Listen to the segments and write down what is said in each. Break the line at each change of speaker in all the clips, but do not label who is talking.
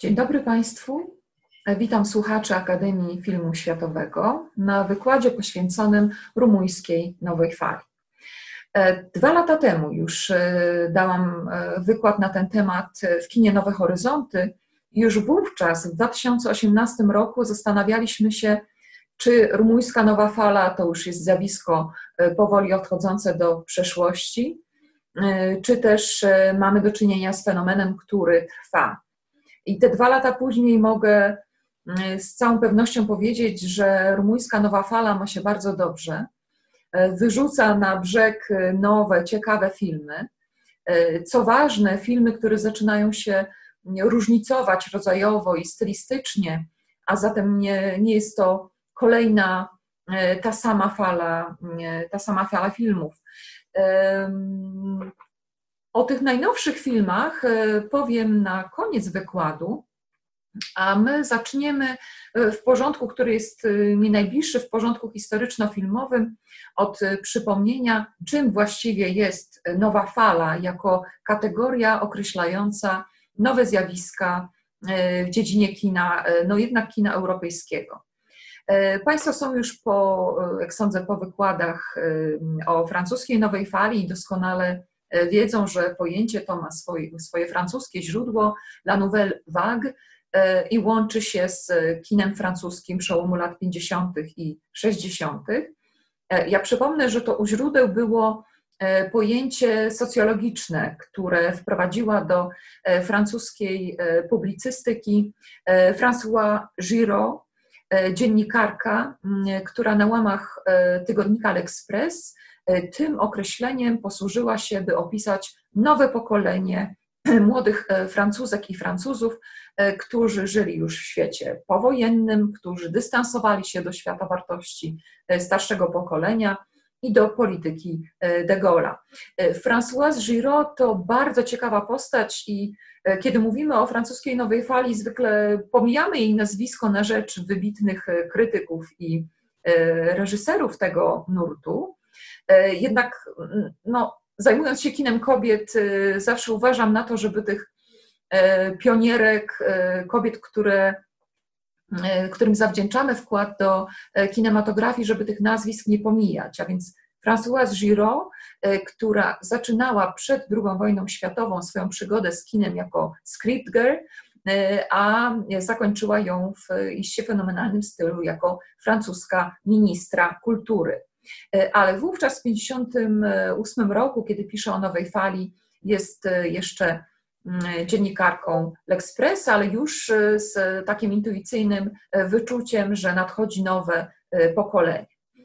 Dzień dobry Państwu. Witam słuchaczy Akademii Filmu Światowego na wykładzie poświęconym rumuńskiej nowej fali. 2 lata temu już dałam wykład na ten temat w kinie Nowe Horyzonty. Już wówczas, w 2018 roku, zastanawialiśmy się, czy rumuńska nowa fala to już jest zjawisko powoli odchodzące do przeszłości, czy też mamy do czynienia z fenomenem, który trwa. I te 2 lata później mogę z całą pewnością powiedzieć, że rumuńska nowa fala ma się bardzo dobrze. Wyrzuca na brzeg nowe, ciekawe filmy. Co ważne, filmy, które zaczynają się różnicować rodzajowo i stylistycznie, a zatem nie jest to kolejna ta sama fala filmów. O tych najnowszych filmach powiem na koniec wykładu, a my zaczniemy w porządku, który jest mi najbliższy, w porządku historyczno-filmowym, od przypomnienia, czym właściwie jest nowa fala jako kategoria określająca nowe zjawiska w dziedzinie kina, no jednak kina europejskiego. Państwo są już jak sądzę, po wykładach o francuskiej nowej fali i doskonale wiedzą, że pojęcie to ma swoje francuskie źródło, La Nouvelle Vague, i łączy się z kinem francuskim przełomu lat 50. i 60. Ja przypomnę, że to u źródeł było pojęcie socjologiczne, które wprowadziła do francuskiej publicystyki Françoise Giraud, dziennikarka, która na łamach tygodnika L'Express tym określeniem posłużyła się, by opisać nowe pokolenie młodych Francuzek i Francuzów, którzy żyli już w świecie powojennym, którzy dystansowali się do świata wartości starszego pokolenia i do polityki de Gaulle'a. Françoise Giraud to bardzo ciekawa postać i kiedy mówimy o francuskiej nowej fali, zwykle pomijamy jej nazwisko na rzecz wybitnych krytyków i reżyserów tego nurtu. Jednak zajmując się kinem kobiet, zawsze uważam na to, żeby tych pionierek, kobiet, którym zawdzięczamy wkład do kinematografii, żeby tych nazwisk nie pomijać. A więc Françoise Giraud, która zaczynała przed II wojną światową swoją przygodę z kinem jako script girl, a zakończyła ją w iście fenomenalnym stylu jako francuska ministra kultury. Ale wówczas w 1958 roku, kiedy pisze o nowej fali, jest jeszcze dziennikarką L'Express, ale już z takim intuicyjnym wyczuciem, że nadchodzi nowe pokolenie.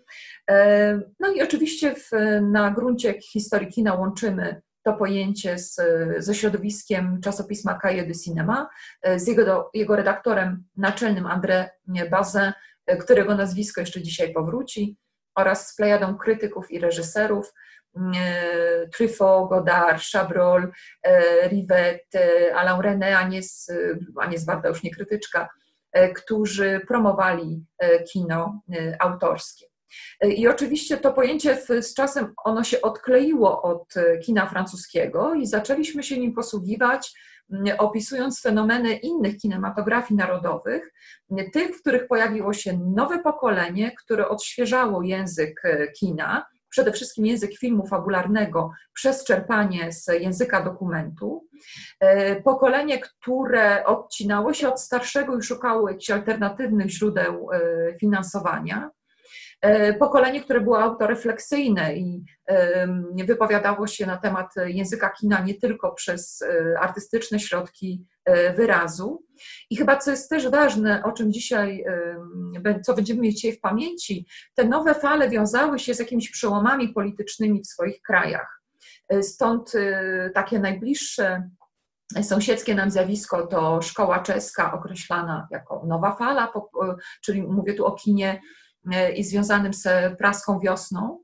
No i oczywiście na gruncie historii kina łączymy to pojęcie ze środowiskiem czasopisma Cahiers du Cinéma, z jego redaktorem naczelnym André Bazin, którego nazwisko jeszcze dzisiaj powróci, oraz z plejadą krytyków i reżyserów, Truffaut, Godard, Chabrol, Rivette, Alain Resnais, Agnieszka Barda, już nie krytyczka, którzy promowali kino autorskie. I oczywiście to pojęcie z czasem ono się odkleiło od kina francuskiego i zaczęliśmy się nim posługiwać, opisując fenomeny innych kinematografii narodowych, tych, w których pojawiło się nowe pokolenie, które odświeżało język kina, przede wszystkim język filmu fabularnego przez czerpanie z języka dokumentu. Pokolenie, które odcinało się od starszego i szukało jakichś alternatywnych źródeł finansowania. Pokolenie, które było autorefleksyjne i wypowiadało się na temat języka kina nie tylko przez artystyczne środki wyrazu. I chyba co jest też ważne, o czym dzisiaj, co będziemy mieć dzisiaj w pamięci, te nowe fale wiązały się z jakimiś przełomami politycznymi w swoich krajach. Stąd takie najbliższe sąsiedzkie nam zjawisko to szkoła czeska określana jako nowa fala, czyli mówię tu o kinie i związanym z praską wiosną.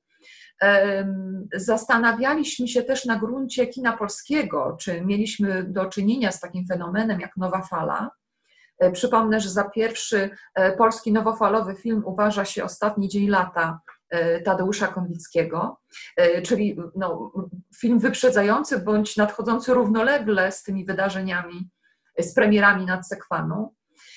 Zastanawialiśmy się też na gruncie kina polskiego, czy mieliśmy do czynienia z takim fenomenem jak nowa fala. Przypomnę, że za pierwszy polski nowofalowy film uważa się Ostatni dzień lata Tadeusza Konwickiego, czyli film wyprzedzający bądź nadchodzący równolegle z tymi wydarzeniami z premierami nad Sekwaną.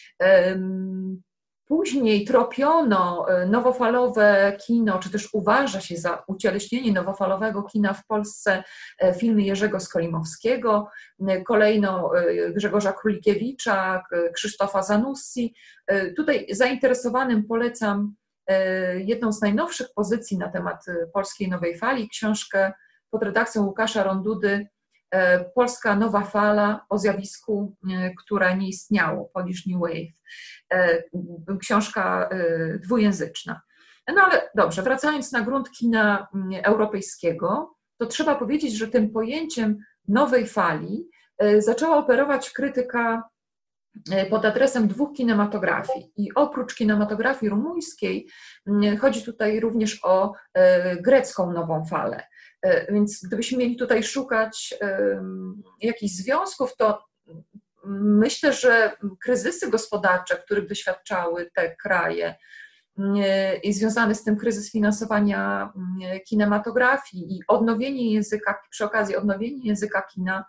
Później tropiono nowofalowe kino, czy też uważa się za ucieleśnienie nowofalowego kina w Polsce filmy Jerzego Skolimowskiego, kolejno Grzegorza Królikiewicza, Krzysztofa Zanussi. Tutaj zainteresowanym polecam jedną z najnowszych pozycji na temat polskiej nowej fali, książkę pod redakcją Łukasza Rondudy Polska nowa fala o zjawisku, które nie istniało, Polish New Wave. Książka dwujęzyczna. No ale dobrze, wracając na grunt kina europejskiego, to trzeba powiedzieć, że tym pojęciem nowej fali zaczęła operować krytyka pod adresem dwóch kinematografii. I oprócz kinematografii rumuńskiej chodzi tutaj również o grecką nową falę. Więc gdybyśmy mieli tutaj szukać jakichś związków, to myślę, że kryzysy gospodarcze, których doświadczały te kraje i związany z tym kryzys finansowania kinematografii i odnowienie języka, przy okazji odnowienie języka kina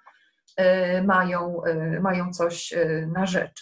mają coś na rzeczy.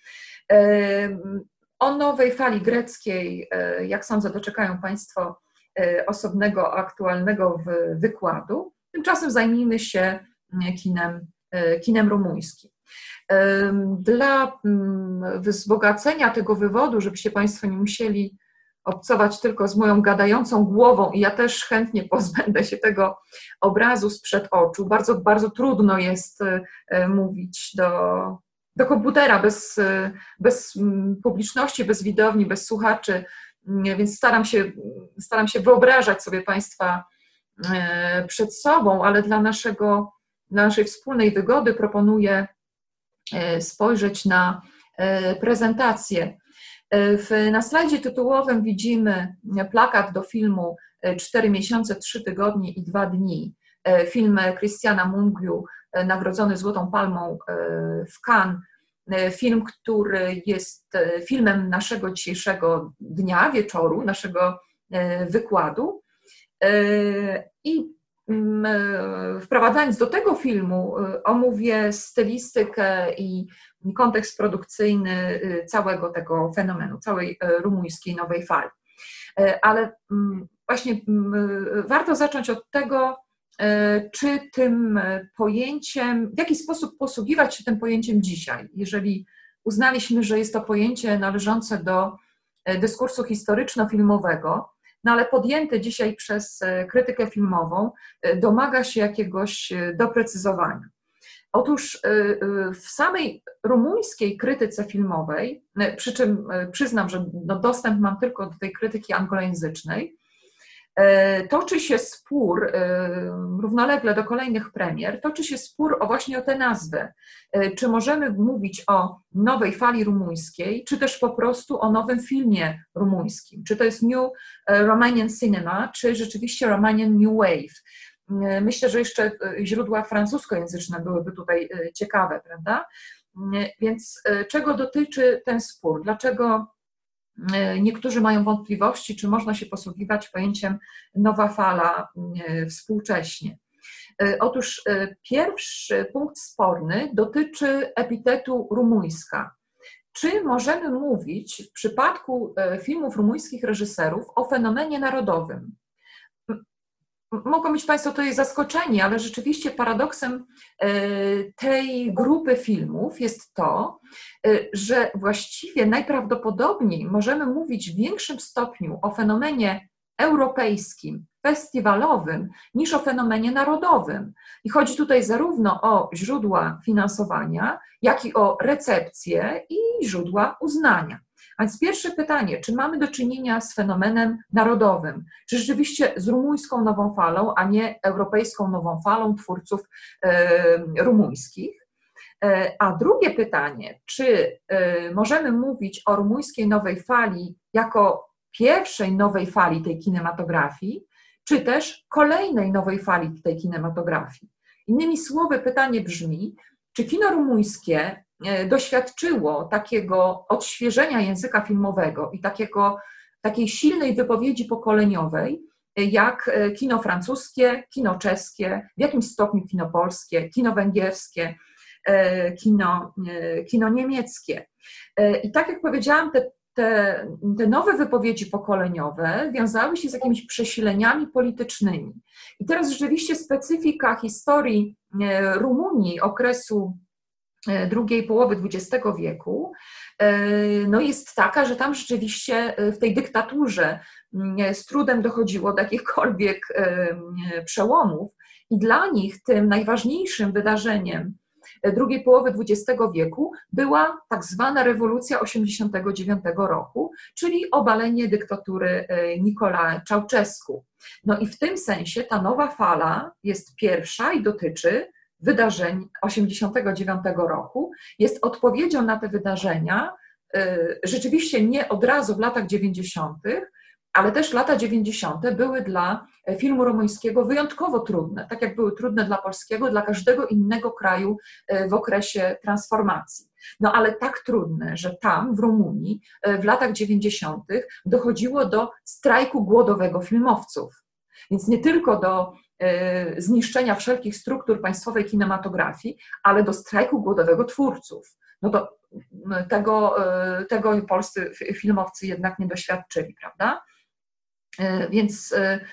O nowej fali greckiej, jak sądzę, doczekają Państwo osobnego, aktualnego wykładu. Tymczasem zajmijmy się kinem rumuńskim. Dla wzbogacenia tego wywodu, żebyście Państwo nie musieli obcować tylko z moją gadającą głową i ja też chętnie pozbędę się tego obrazu sprzed oczu. Bardzo, bardzo trudno jest mówić do komputera bez publiczności, bez widowni, bez słuchaczy, więc staram się wyobrażać sobie Państwa przed sobą, ale dla naszej wspólnej wygody proponuję spojrzeć na prezentację. Na slajdzie tytułowym widzimy plakat do filmu 4 miesiące, 3 tygodnie i 2 dni. Film Christiana Mungiu, nagrodzony Złotą Palmą w Cannes. Film, który jest filmem naszego dzisiejszego dnia, wieczoru, naszego wykładu. I wprowadzając do tego filmu, omówię stylistykę i kontekst produkcyjny całego tego fenomenu, całej rumuńskiej nowej fali. Ale właśnie warto zacząć od tego, czy tym pojęciem, w jaki sposób posługiwać się tym pojęciem dzisiaj, jeżeli uznaliśmy, że jest to pojęcie należące do dyskursu historyczno-filmowego, no ale podjęte dzisiaj przez krytykę filmową domaga się jakiegoś doprecyzowania. Otóż w samej rumuńskiej krytyce filmowej, przy czym przyznam, że dostęp mam tylko do tej krytyki anglojęzycznej, toczy się spór, równolegle do kolejnych premier, toczy się spór właśnie o tę nazwę. Czy możemy mówić o nowej fali rumuńskiej, czy też po prostu o nowym filmie rumuńskim? Czy to jest New Romanian Cinema, czy rzeczywiście Romanian New Wave? Myślę, że jeszcze źródła francuskojęzyczne byłyby tutaj ciekawe, prawda? Więc czego dotyczy ten spór? Dlaczego niektórzy mają wątpliwości, czy można się posługiwać pojęciem nowa fala współcześnie? Otóż pierwszy punkt sporny dotyczy epitetu rumuńska. Czy możemy mówić w przypadku filmów rumuńskich reżyserów o fenomenie narodowym? Mogą być Państwo tutaj zaskoczeni, ale rzeczywiście paradoksem tej grupy filmów jest to, że właściwie najprawdopodobniej możemy mówić w większym stopniu o fenomenie europejskim, festiwalowym, niż o fenomenie narodowym. I chodzi tutaj zarówno o źródła finansowania, jak i o recepcję i źródła uznania. A więc pierwsze pytanie, czy mamy do czynienia z fenomenem narodowym? Czy rzeczywiście z rumuńską nową falą, a nie europejską nową falą twórców rumuńskich? A drugie pytanie, czy możemy mówić o rumuńskiej nowej fali jako pierwszej nowej fali tej kinematografii, czy też kolejnej nowej fali tej kinematografii? Innymi słowy, pytanie brzmi, czy kino rumuńskie doświadczyło takiego odświeżenia języka filmowego i takiej silnej wypowiedzi pokoleniowej, jak kino francuskie, kino czeskie, w jakimś stopniu kino polskie, kino węgierskie, kino niemieckie. I tak jak powiedziałam, te nowe wypowiedzi pokoleniowe wiązały się z jakimiś przesileniami politycznymi. I teraz rzeczywiście specyfika historii Rumunii okresu drugiej połowy XX wieku no jest taka, że tam rzeczywiście w tej dyktaturze z trudem dochodziło do jakichkolwiek przełomów i dla nich tym najważniejszym wydarzeniem drugiej połowy XX wieku była tak zwana rewolucja 1989 roku, czyli obalenie dyktatury Nicolae Ceausescu. No i w tym sensie ta nowa fala jest pierwsza i dotyczy wydarzeń 1989 roku, jest odpowiedzią na te wydarzenia, rzeczywiście nie od razu w latach 90., ale też lata 90. były dla filmu rumuńskiego wyjątkowo trudne, tak jak były trudne dla polskiego, dla każdego innego kraju w okresie transformacji. No ale tak trudne, że tam w Rumunii w latach 90. dochodziło do strajku głodowego filmowców. Więc nie tylko do zniszczenia wszelkich struktur państwowej kinematografii, ale do strajku głodowego twórców. No to tego polscy filmowcy jednak nie doświadczyli, prawda? Więc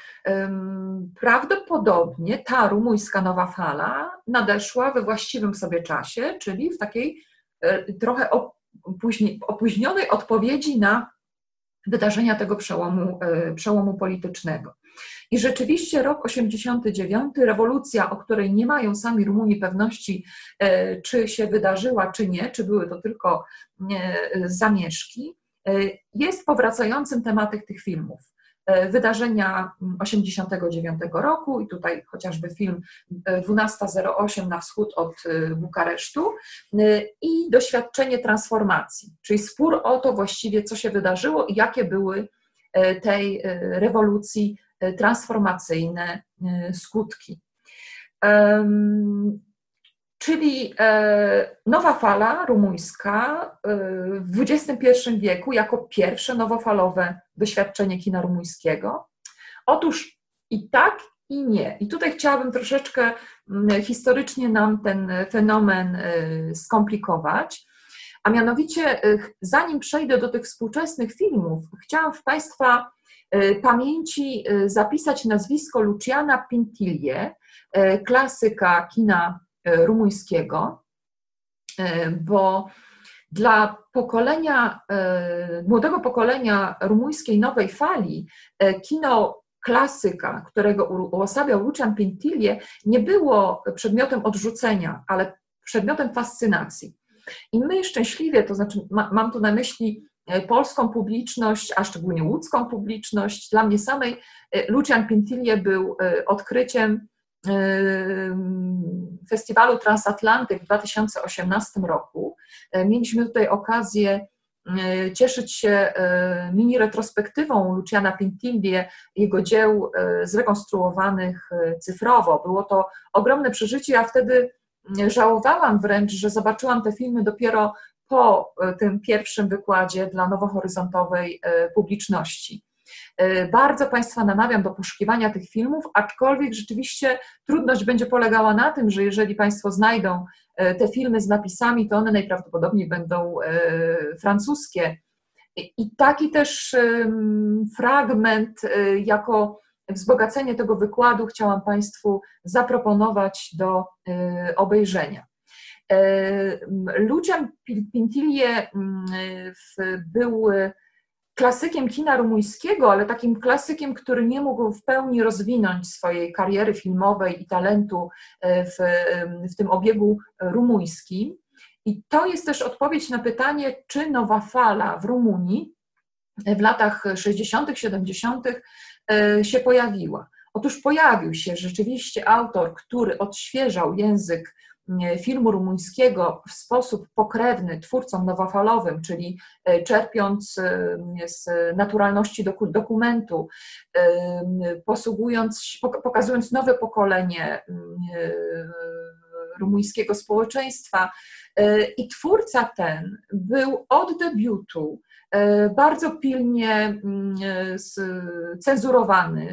prawdopodobnie ta rumuńska nowa fala nadeszła we właściwym sobie czasie, czyli w takiej trochę opóźnionej odpowiedzi na wydarzenia tego przełomu politycznego. I rzeczywiście rok 89, rewolucja, o której nie mają sami Rumuni pewności, czy się wydarzyła, czy nie, czy były to tylko zamieszki, jest powracającym tematem tych filmów. Wydarzenia 89 roku i tutaj chociażby film 12:08 na wschód od Bukaresztu i doświadczenie transformacji, czyli spór o to właściwie, co się wydarzyło i jakie były tej rewolucji transformacyjne skutki. Czyli nowa fala rumuńska w XXI wieku jako pierwsze nowofalowe doświadczenie kina rumuńskiego. Otóż i tak, i nie. I tutaj chciałabym troszeczkę historycznie nam ten fenomen skomplikować, a mianowicie zanim przejdę do tych współczesnych filmów, chciałam w Państwa pamięci zapisać nazwisko Luciana Pintilie, klasyka kina rumuńskiego, bo dla młodego pokolenia rumuńskiej nowej fali kino klasyka, którego uosabiał Lucian Pintilie, nie było przedmiotem odrzucenia, ale przedmiotem fascynacji. I my szczęśliwie, to znaczy mam tu na myśli polską publiczność, a szczególnie łódzką publiczność, dla mnie samej Lucian Pintilie był odkryciem Festiwalu Transatlantyk w 2018 roku. Mieliśmy tutaj okazję cieszyć się mini retrospektywą Luciana Pintilie, jego dzieł zrekonstruowanych cyfrowo. Było to ogromne przeżycie, ja wtedy żałowałam wręcz, że zobaczyłam te filmy dopiero po tym pierwszym wykładzie dla nowohoryzontowej publiczności. Bardzo Państwa namawiam do poszukiwania tych filmów, aczkolwiek rzeczywiście trudność będzie polegała na tym, że jeżeli Państwo znajdą te filmy z napisami, to one najprawdopodobniej będą francuskie. I taki też fragment jako wzbogacenie tego wykładu chciałam Państwu zaproponować do obejrzenia. Lucian Pintilie był klasykiem kina rumuńskiego, ale takim klasykiem, który nie mógł w pełni rozwinąć swojej kariery filmowej i talentu w tym obiegu rumuńskim. I to jest też odpowiedź na pytanie, czy nowa fala w Rumunii w latach 60., 70. się pojawiła. Otóż pojawił się rzeczywiście autor, który odświeżał język filmu rumuńskiego w sposób pokrewny twórcom nowofalowym, czyli czerpiąc z naturalności dokumentu, pokazując nowe pokolenie rumuńskiego społeczeństwa, I twórca ten był od debiutu bardzo pilnie cenzurowany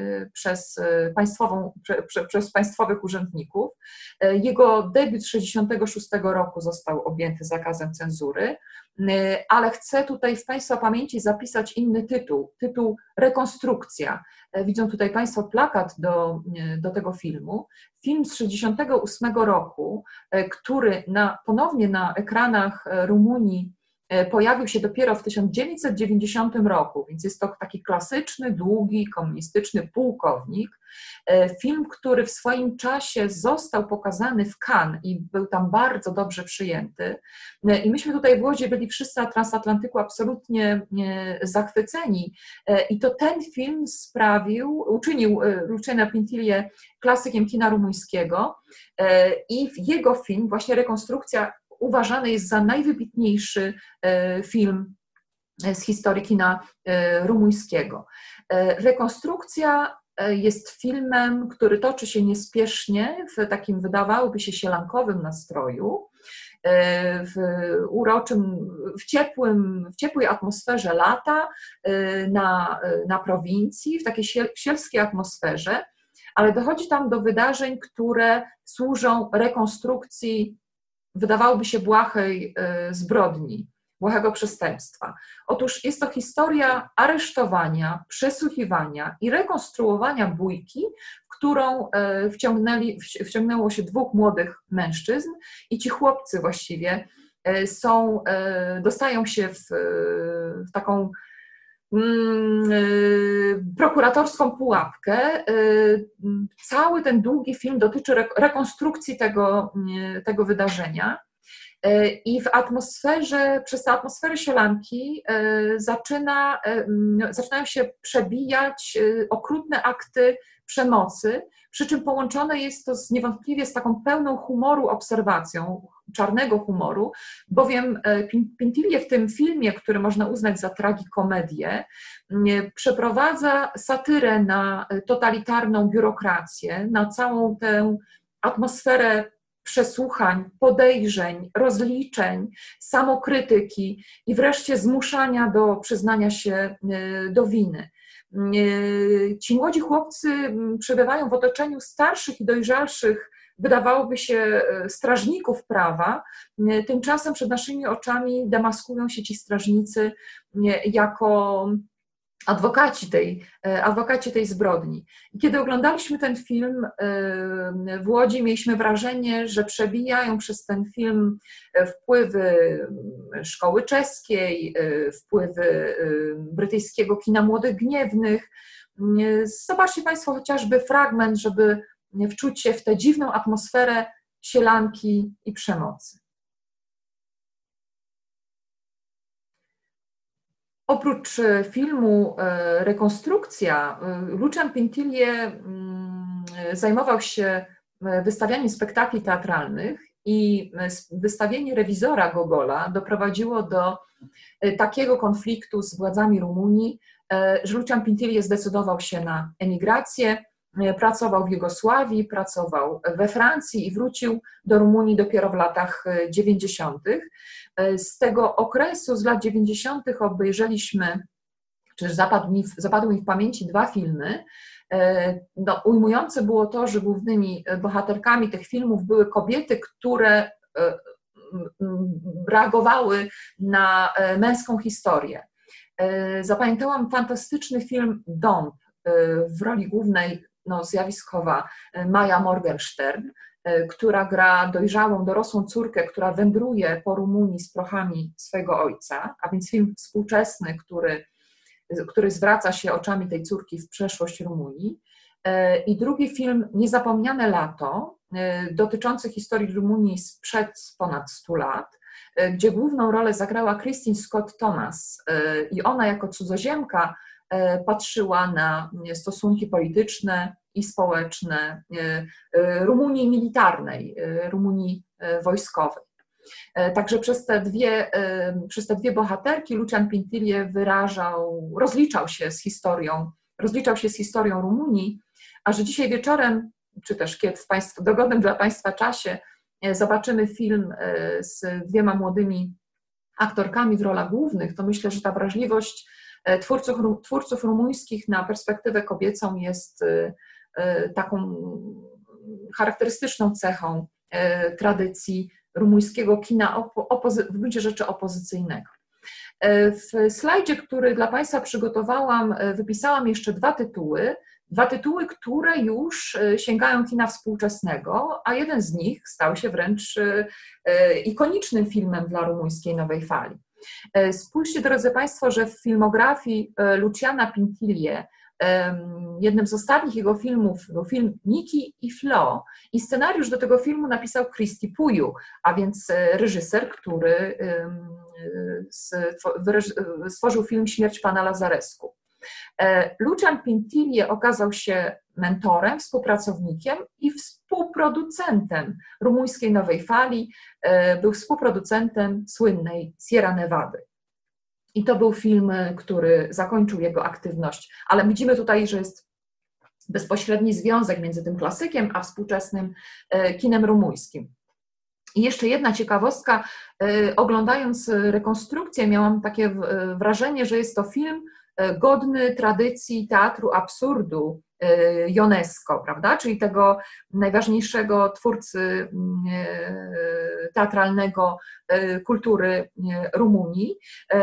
przez państwowych urzędników. Jego debiut z 1966 roku został objęty zakazem cenzury, ale chcę tutaj w Państwa pamięci zapisać inny tytuł Rekonstrukcja. Widzą tutaj Państwo plakat do tego filmu. Film z 1968 roku, który ponownie na ekranach Rumunii pojawił się dopiero w 1990 roku, więc jest to taki klasyczny, długi, komunistyczny pułkownik. Film, który w swoim czasie został pokazany w Cannes i był tam bardzo dobrze przyjęty. I myśmy tutaj w Łodzi byli wszyscy na Transatlantyku absolutnie zachwyceni. I to ten film uczynił Luciana Pintilie klasykiem kina rumuńskiego i jego film, właśnie Rekonstrukcja, uważany jest za najwybitniejszy film z historii kina rumuńskiego. Rekonstrukcja jest filmem, który toczy się niespiesznie, w takim wydawałoby się sielankowym nastroju, w uroczym, w ciepłej atmosferze lata na prowincji, w takiej sielskiej atmosferze, ale dochodzi tam do wydarzeń, które służą rekonstrukcji, wydawałoby się, błahej zbrodni, błahego przestępstwa. Otóż jest to historia aresztowania, przesłuchiwania i rekonstruowania bójki, w którą wciągnęło się dwóch młodych mężczyzn i ci chłopcy właściwie dostają się w taką prokuratorską pułapkę. Cały ten długi film dotyczy rekonstrukcji tego wydarzenia i przez tę atmosferę sielanki zaczynają się przebijać okrutne akty przemocy, przy czym połączone jest to niewątpliwie z taką pełną humoru obserwacją, czarnego humoru, bowiem Pintilie w tym filmie, który można uznać za tragikomedię, przeprowadza satyrę na totalitarną biurokrację, na całą tę atmosferę przesłuchań, podejrzeń, rozliczeń, samokrytyki i wreszcie zmuszania do przyznania się do winy. Ci młodzi chłopcy przebywają w otoczeniu starszych i dojrzalszych, wydawałoby się, strażników prawa, tymczasem przed naszymi oczami demaskują się ci strażnicy jako adwokaci tej zbrodni. I kiedy oglądaliśmy ten film w Łodzi, mieliśmy wrażenie, że przebijają przez ten film wpływy szkoły czeskiej, wpływy brytyjskiego kina młodych gniewnych. Zobaczcie Państwo chociażby fragment, żeby wczuć się w tę dziwną atmosferę sielanki i przemocy. Oprócz filmu Rekonstrukcja, Lucian Pintilie zajmował się wystawianiem spektakli teatralnych i wystawienie Rewizora Gogola doprowadziło do takiego konfliktu z władzami Rumunii, że Lucian Pintilie zdecydował się na emigrację. Pracował w Jugosławii, pracował we Francji i wrócił do Rumunii dopiero w latach 90. Z tego okresu, z lat 90. obejrzeliśmy, czy też zapadły mi w pamięci dwa filmy. Ujmujące było to, że głównymi bohaterkami tych filmów były kobiety, które reagowały na męską historię. Zapamiętałam fantastyczny film Dąb, w roli głównej zjawiskowa Maja Morgenstern, która gra dojrzałą, dorosłą córkę, która wędruje po Rumunii z prochami swojego ojca, a więc film współczesny, który zwraca się oczami tej córki w przeszłość Rumunii. I drugi film Niezapomniane lato, dotyczący historii Rumunii sprzed ponad 100 lat, gdzie główną rolę zagrała Christine Scott Thomas i ona jako cudzoziemka patrzyła na stosunki polityczne i społeczne Rumunii militarnej, Rumunii wojskowej. Także przez te dwie bohaterki Lucian Pintilie rozliczał się z historią Rumunii, a że dzisiaj wieczorem, czy też kiedy w dogodnym dla Państwa czasie, zobaczymy film z dwiema młodymi aktorkami w rolach głównych, to myślę, że ta wrażliwość twórców rumuńskich na perspektywę kobiecą jest taką charakterystyczną cechą tradycji rumuńskiego kina w gruncie rzeczy opozycyjnego. W slajdzie, który dla Państwa przygotowałam, wypisałam jeszcze dwa tytuły, które już sięgają kina współczesnego, a jeden z nich stał się wręcz ikonicznym filmem dla rumuńskiej nowej fali. Spójrzcie, drodzy Państwo, że w filmografii Luciana Pintilie jednym z ostatnich jego filmów był film Niki i Flo i scenariusz do tego filmu napisał Cristi Puiu, a więc reżyser, który stworzył film Śmierć pana Lazarescu. Lucian Pintilie okazał się mentorem, współpracownikiem i współproducentem rumuńskiej nowej fali, był współproducentem słynnej Sierra Nevady. I to był film, który zakończył jego aktywność, ale widzimy tutaj, że jest bezpośredni związek między tym klasykiem a współczesnym kinem rumuńskim. I jeszcze jedna ciekawostka, oglądając rekonstrukcję miałam takie wrażenie, że jest to film godny tradycji teatru absurdu Ionesco, prawda? Czyli tego najważniejszego twórcy teatralnego kultury Rumunii.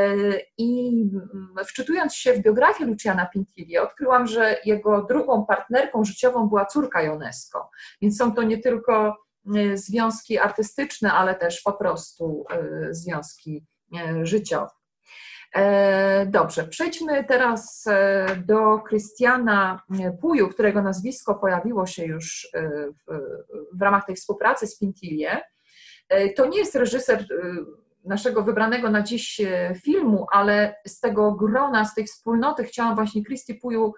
I wczytując się w biografię Luciana Pintilie, odkryłam, że jego drugą partnerką życiową była córka Ionesco. Więc są to nie tylko związki artystyczne, ale też po prostu związki życiowe. Dobrze, przejdźmy teraz do Cristiana Puiu, którego nazwisko pojawiło się już w ramach tej współpracy z Pintilie. To nie jest reżyser naszego wybranego na dziś filmu, ale z tego grona, z tej wspólnoty chciałam właśnie Cristi Puiu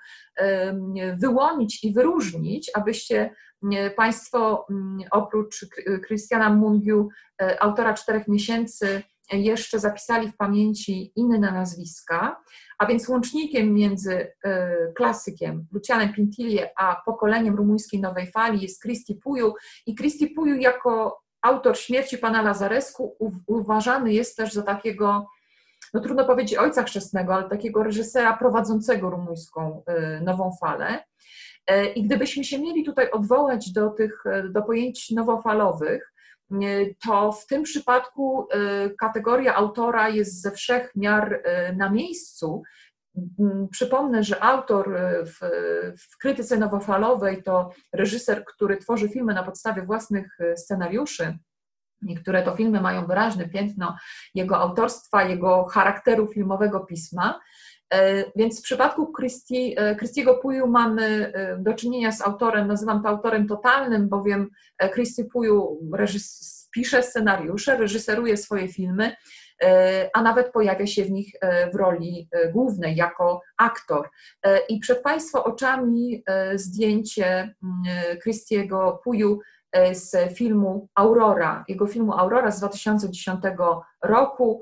wyłonić i wyróżnić, abyście Państwo oprócz Cristiana Mungiu, autora 4 miesięcy, jeszcze zapisali w pamięci inne nazwiska, a więc łącznikiem między klasykiem Lucianem Pintilie a pokoleniem rumuńskiej nowej fali jest Cristi Puiu i Cristi Puiu jako autor Śmierci pana Lazarescu uważany jest też za takiego, no trudno powiedzieć ojca chrzestnego, ale takiego reżysera prowadzącego rumuńską nową falę. I gdybyśmy się mieli tutaj odwołać do pojęć nowofalowych, to w tym przypadku kategoria autora jest ze wszech miar na miejscu. Przypomnę, że autor w krytyce nowofalowej to reżyser, który tworzy filmy na podstawie własnych scenariuszy. Niektóre to filmy mają wyraźne piętno jego autorstwa, jego charakteru filmowego pisma. Więc w przypadku Cristiego Puiu mamy do czynienia z autorem, nazywam to autorem totalnym, bowiem Cristi Puiu pisze scenariusze, reżyseruje swoje filmy, a nawet pojawia się w nich w roli głównej jako aktor. I przed Państwa oczami zdjęcie Cristiego Puiu z filmu Aurora, jego filmu Aurora z 2010 roku,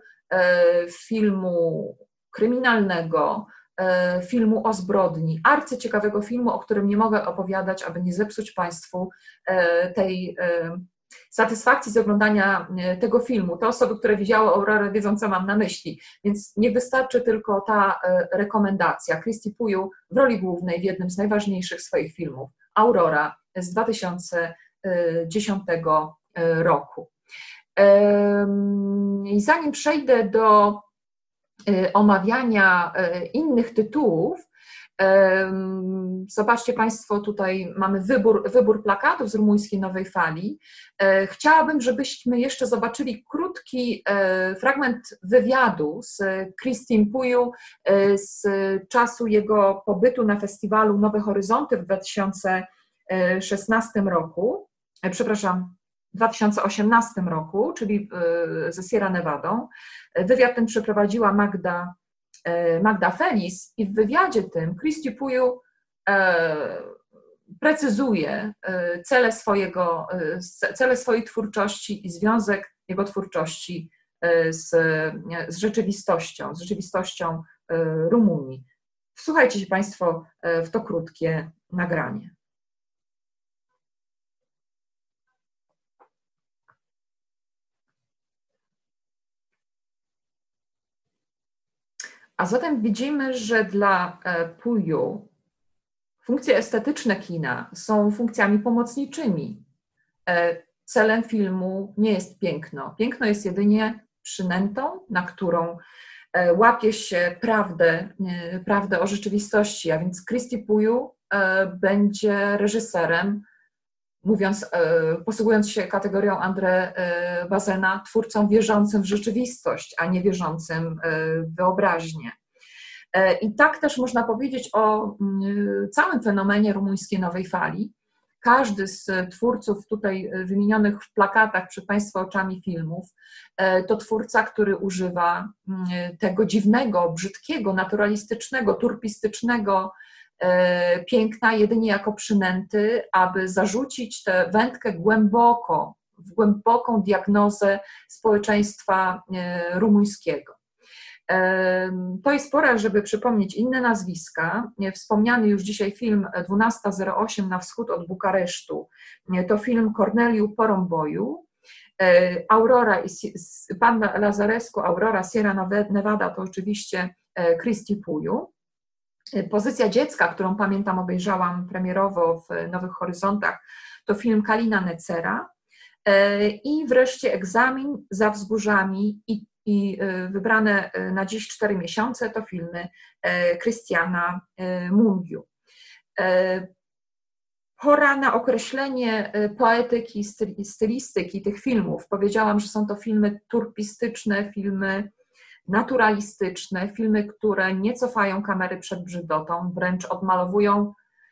filmu kryminalnego, filmu o zbrodni, arcyciekawego filmu, o którym nie mogę opowiadać, aby nie zepsuć Państwu tej satysfakcji z oglądania tego filmu. Te osoby, które widziały Aurorę, wiedzą, co mam na myśli, więc nie wystarczy tylko ta rekomendacja. Cristi Puiu w roli głównej w jednym z najważniejszych swoich filmów, Aurora z 2010 roku. I zanim przejdę do omawiania innych tytułów, zobaczcie Państwo, tutaj mamy wybór plakatów z rumuńskiej nowej fali. Chciałabym, żebyśmy jeszcze zobaczyli krótki fragment wywiadu z Cristim Puiu z czasu jego pobytu na festiwalu Nowe Horyzonty w 2016 roku, przepraszam, w 2018 roku, czyli ze Sierra Nevadą. Wywiad ten przeprowadziła Magda Feliz i w wywiadzie tym Cristi Puiu precyzuje cele swojej twórczości i związek jego twórczości z rzeczywistością Rumunii. Wsłuchajcie się Państwo w to krótkie nagranie. A zatem widzimy, że dla Puyu funkcje estetyczne kina są funkcjami pomocniczymi. Celem filmu nie jest piękno. Piękno jest jedynie przynętą, na którą łapie się prawdę o rzeczywistości. A więc Christie Puyu będzie reżyserem, posługując się kategorią André Bazena, twórcą wierzącym w rzeczywistość, a nie wierzącym w wyobraźnię. I tak też można powiedzieć o całym fenomenie rumuńskiej nowej fali. Każdy z twórców tutaj wymienionych w plakatach przed Państwa oczami filmów to twórca, który używa tego dziwnego, brzydkiego, naturalistycznego, turpistycznego piękna jedynie jako przynęty, aby zarzucić tę wędkę w głęboką diagnozę społeczeństwa rumuńskiego. To jest pora, żeby przypomnieć inne nazwiska. Wspomniany już dzisiaj film 12:08 na wschód od Bukaresztu to film Corneliu Porumboiu. Aurora, pan Lazarescu, Aurora, Sierra Nevada to oczywiście Christie Puyu. Pozycja dziecka, którą pamiętam obejrzałam premierowo w Nowych Horyzontach, to film Kalina Necera. I wreszcie Egzamin za wzgórzami i wybrane na dziś 4 miesiące to filmy Christiana Mungiu. Pora na określenie poetyki, stylistyki tych filmów. Powiedziałam, że są to filmy turpistyczne, filmy naturalistyczne, filmy, które nie cofają kamery przed brzydotą, wręcz odmalowują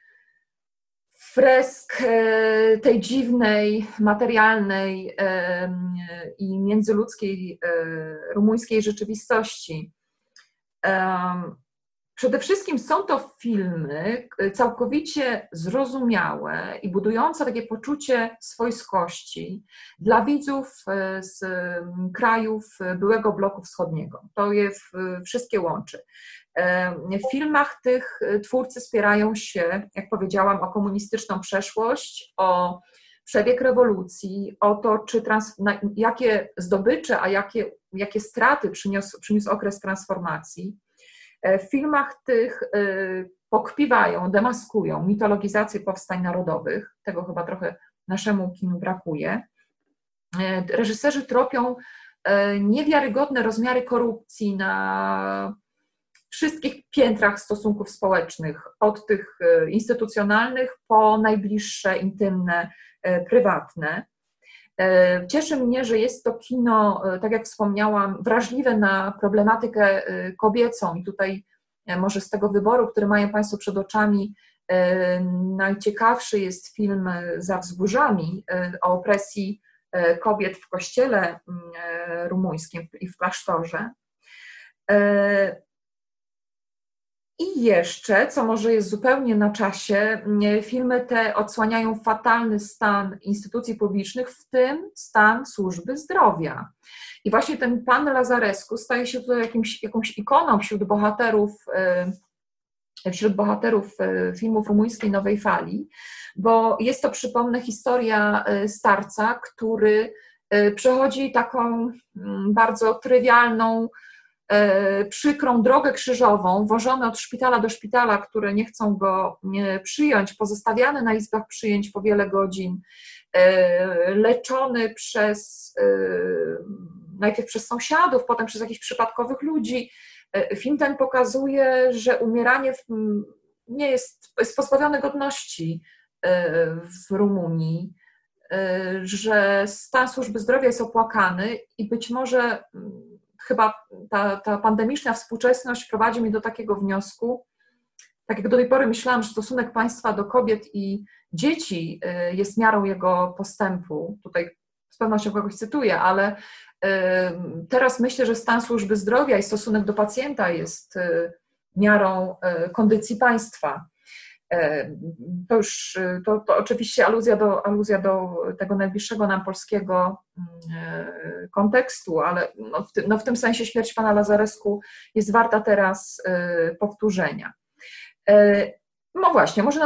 fresk tej dziwnej, materialnej i międzyludzkiej rumuńskiej rzeczywistości. Przede wszystkim są to filmy całkowicie zrozumiałe i budujące takie poczucie swojskości dla widzów z krajów byłego bloku wschodniego. To je wszystkie łączy. W filmach tych twórcy spierają się, jak powiedziałam, o komunistyczną przeszłość, o przebieg rewolucji, o to, jakie zdobycze, a jakie straty przyniósł okres transformacji. W filmach tych pokpiwają, demaskują mitologizację powstań narodowych. Tego chyba trochę naszemu kinu brakuje. Reżyserzy tropią niewiarygodne rozmiary korupcji na wszystkich piętrach stosunków społecznych, od tych instytucjonalnych po najbliższe, intymne, prywatne. Cieszy mnie, że jest to kino, tak jak wspomniałam, wrażliwe na problematykę kobiecą i tutaj może z tego wyboru, który mają Państwo przed oczami, najciekawszy jest film Za wzgórzami o opresji kobiet w kościele rumuńskim i w klasztorze. I jeszcze, co może jest zupełnie na czasie, filmy te odsłaniają fatalny stan instytucji publicznych, w tym stan służby zdrowia. I właśnie ten pan Lazarescu staje się tutaj jakąś ikoną wśród bohaterów filmów rumuńskiej nowej fali, bo jest to, przypomnę, historia starca, który przechodzi taką bardzo trywialną, przykrą drogę krzyżową, wożony od szpitala do szpitala, które nie chcą go przyjąć, pozostawiany na izbach przyjęć po wiele godzin, leczony najpierw przez sąsiadów, potem przez jakichś przypadkowych ludzi. Film ten pokazuje, że umieranie jest pozbawione godności w Rumunii, że stan służby zdrowia jest opłakany i być może chyba ta pandemiczna współczesność prowadzi mnie do takiego wniosku, tak jak do tej pory myślałam, że stosunek państwa do kobiet i dzieci jest miarą jego postępu. Tutaj z pewnością kogoś cytuję, ale teraz myślę, że stan służby zdrowia i stosunek do pacjenta jest miarą kondycji państwa. To oczywiście aluzja do tego najbliższego nam polskiego kontekstu, ale w tym sensie śmierć pana Lazarescu jest warta teraz powtórzenia. No właśnie, może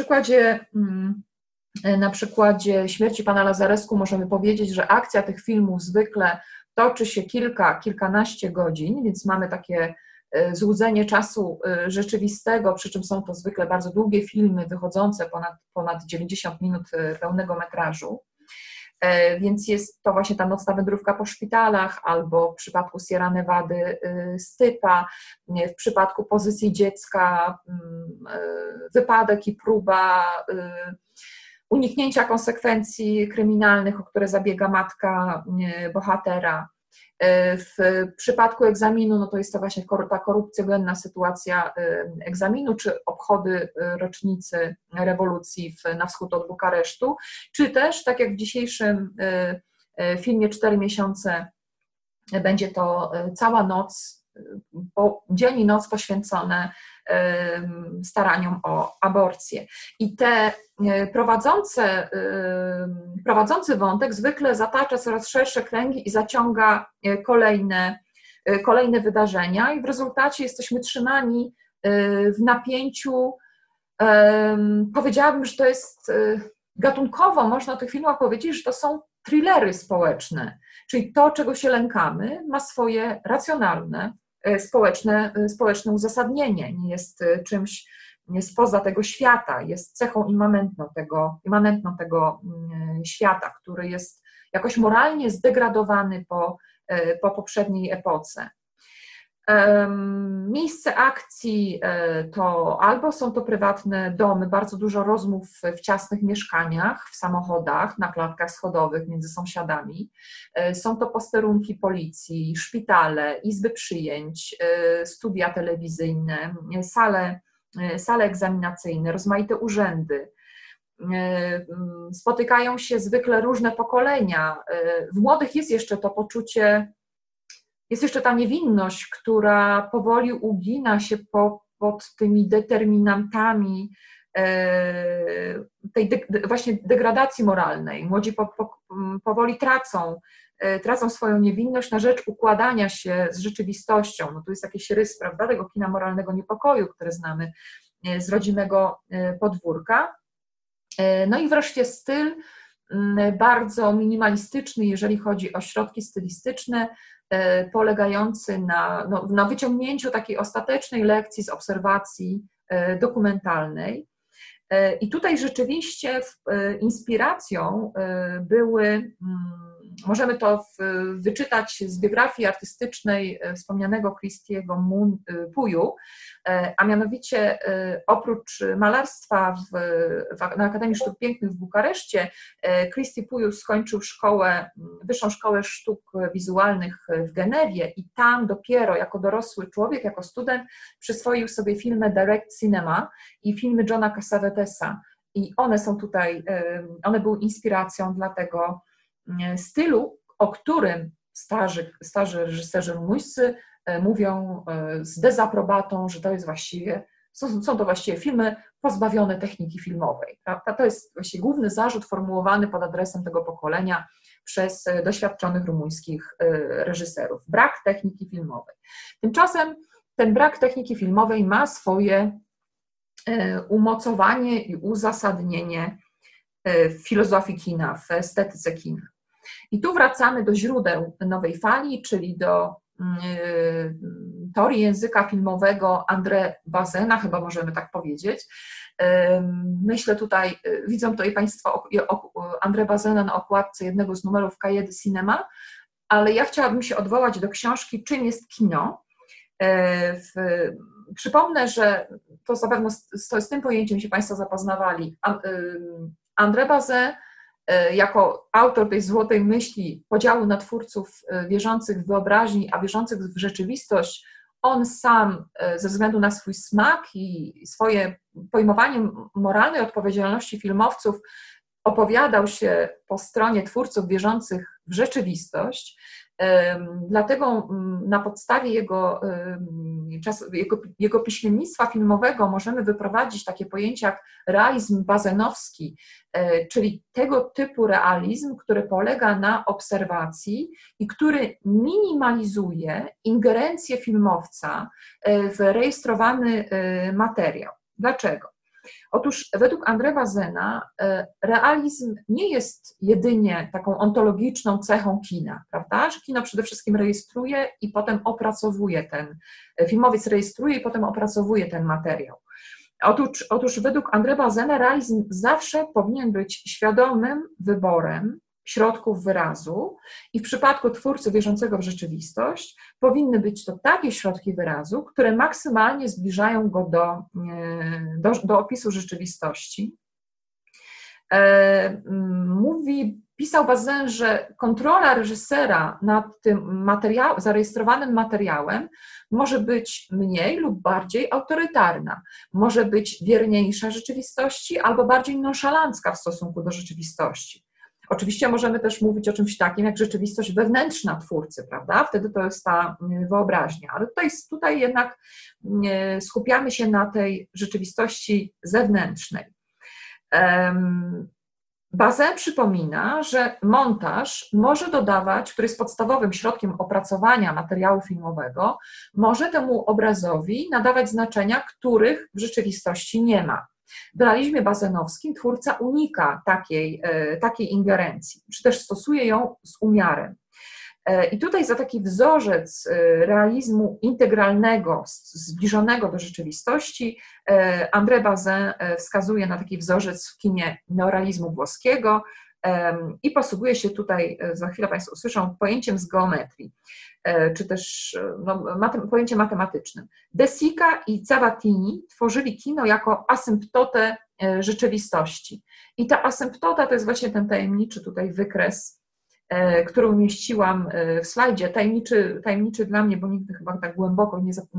na przykładzie śmierci pana Lazarescu możemy powiedzieć, że akcja tych filmów zwykle toczy się kilkanaście godzin, więc mamy takie złudzenie czasu rzeczywistego, przy czym są to zwykle bardzo długie filmy wychodzące ponad 90 minut pełnego metrażu. Więc jest to właśnie ta nocna wędrówka po szpitalach, albo w przypadku Sierra Nevady stypa, w przypadku pozycji dziecka wypadek i próba uniknięcia konsekwencji kryminalnych, o które zabiega matka bohatera. W przypadku egzaminu, no to jest to właśnie ta korupcjogenna sytuacja egzaminu, czy obchody rocznicy rewolucji na wschód od Bukaresztu, czy też, tak jak w dzisiejszym filmie 4 miesiące, będzie to cała noc, dzień i noc poświęcone staraniom o aborcję. I te prowadzący wątek zwykle zatacza coraz szersze kręgi i zaciąga kolejne wydarzenia i w rezultacie jesteśmy trzymani w napięciu. Powiedziałabym, że to jest gatunkowo, można o tych filmach powiedzieć, że to są thrillery społeczne, czyli to, czego się lękamy, ma swoje racjonalne, społeczne uzasadnienie, nie jest czymś spoza tego świata, jest cechą immanentną tego świata, który jest jakoś moralnie zdegradowany po poprzedniej epoce. Miejsce akcji to albo są to prywatne domy, bardzo dużo rozmów w ciasnych mieszkaniach, w samochodach, na klatkach schodowych między sąsiadami. Są to posterunki policji, szpitale, izby przyjęć, studia telewizyjne, sale egzaminacyjne, rozmaite urzędy. Spotykają się zwykle różne pokolenia. W młodych jest jeszcze to poczucie, jest jeszcze ta niewinność, która powoli ugina się pod tymi determinantami tej właśnie degradacji moralnej. Młodzi powoli tracą swoją niewinność na rzecz układania się z rzeczywistością. No tu jest jakiś rys, prawda, tego kina moralnego niepokoju, który znamy z rodzimego podwórka. No i wreszcie styl bardzo minimalistyczny, jeżeli chodzi o środki stylistyczne, polegający na wyciągnięciu takiej ostatecznej lekcji z obserwacji dokumentalnej. I tutaj rzeczywiście inspiracją możemy to wyczytać z biografii artystycznej wspomnianego Christiego Puju, a mianowicie oprócz malarstwa na Akademii Sztuk Pięknych w Bukareszcie, Cristi Puju skończył Wyższą Szkołę Sztuk Wizualnych w Genewie i tam dopiero jako dorosły człowiek, jako student przyswoił sobie filmy Direct Cinema i filmy Johna Cassavetesa. I one były inspiracją dla tego stylu, o którym starzy reżyserzy rumuńscy mówią z dezaprobatą, że są to właściwie filmy pozbawione techniki filmowej. Prawda? To jest właściwie główny zarzut formułowany pod adresem tego pokolenia przez doświadczonych rumuńskich reżyserów. Brak techniki filmowej. Tymczasem ten brak techniki filmowej ma swoje umocowanie i uzasadnienie w filozofii kina, w estetyce kina. I tu wracamy do źródeł nowej fali, czyli do teorii języka filmowego André Bazena, chyba możemy tak powiedzieć. Myślę tutaj, widzą tutaj Państwo André Bazena na okładce jednego z numerów Cahiers de Cinema, ale ja chciałabym się odwołać do książki Czym jest kino? Przypomnę, że to zapewne z tym pojęciem się Państwo zapoznawali. André Bazin jako autor tej złotej myśli podziału na twórców wierzących w wyobraźni, a wierzących w rzeczywistość, on sam ze względu na swój smak i swoje pojmowanie moralnej odpowiedzialności filmowców opowiadał się po stronie twórców wierzących w rzeczywistość. Dlatego na podstawie jego piśmiennictwa filmowego możemy wyprowadzić takie pojęcia jak realizm bazenowski, czyli tego typu realizm, który polega na obserwacji i który minimalizuje ingerencję filmowca w rejestrowany materiał. Dlaczego? Otóż według André Bazena realizm nie jest jedynie taką ontologiczną cechą kina, prawda? Że kino przede wszystkim rejestruje i potem opracowuje filmowiec rejestruje i potem opracowuje ten materiał. Otóż według André Bazena realizm zawsze powinien być świadomym wyborem środków wyrazu i w przypadku twórcy wierzącego w rzeczywistość powinny być to takie środki wyrazu, które maksymalnie zbliżają go do opisu rzeczywistości. Pisał Bazin, że kontrola reżysera nad tym zarejestrowanym materiałem może być mniej lub bardziej autorytarna, może być wierniejsza rzeczywistości albo bardziej nonszalancka w stosunku do rzeczywistości. Oczywiście możemy też mówić o czymś takim jak rzeczywistość wewnętrzna twórcy, prawda? Wtedy to jest ta wyobraźnia, ale tutaj jednak skupiamy się na tej rzeczywistości zewnętrznej. Bazin przypomina, że montaż może dodawać, który jest podstawowym środkiem opracowania materiału filmowego, może temu obrazowi nadawać znaczenia, których w rzeczywistości nie ma. W realizmie bazenowskim twórca unika takiej ingerencji, czy też stosuje ją z umiarem. I tutaj za taki wzorzec realizmu integralnego, zbliżonego do rzeczywistości, André Bazin wskazuje na taki wzorzec w kinie neorealizmu włoskiego i posługuje się tutaj, za chwilę Państwo usłyszą, pojęciem z geometrii, czy też pojęciem matematycznym. De Sica i Cavatini tworzyli kino jako asymptotę rzeczywistości. I ta asymptota to jest właśnie ten tajemniczy tutaj wykres, który umieściłam w slajdzie, tajemniczy dla mnie, bo nigdy chyba tak głęboko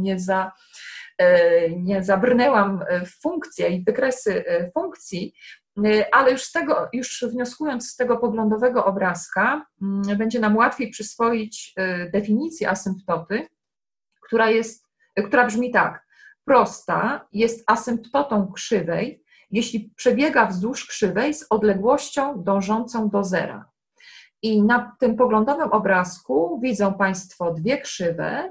nie zabrnęłam w funkcje i wykresy funkcji, ale już wnioskując z tego poglądowego obrazka, będzie nam łatwiej przyswoić definicję asymptoty, która brzmi tak: prosta jest asymptotą krzywej, jeśli przebiega wzdłuż krzywej z odległością dążącą do zera. I na tym poglądowym obrazku widzą Państwo dwie krzywe,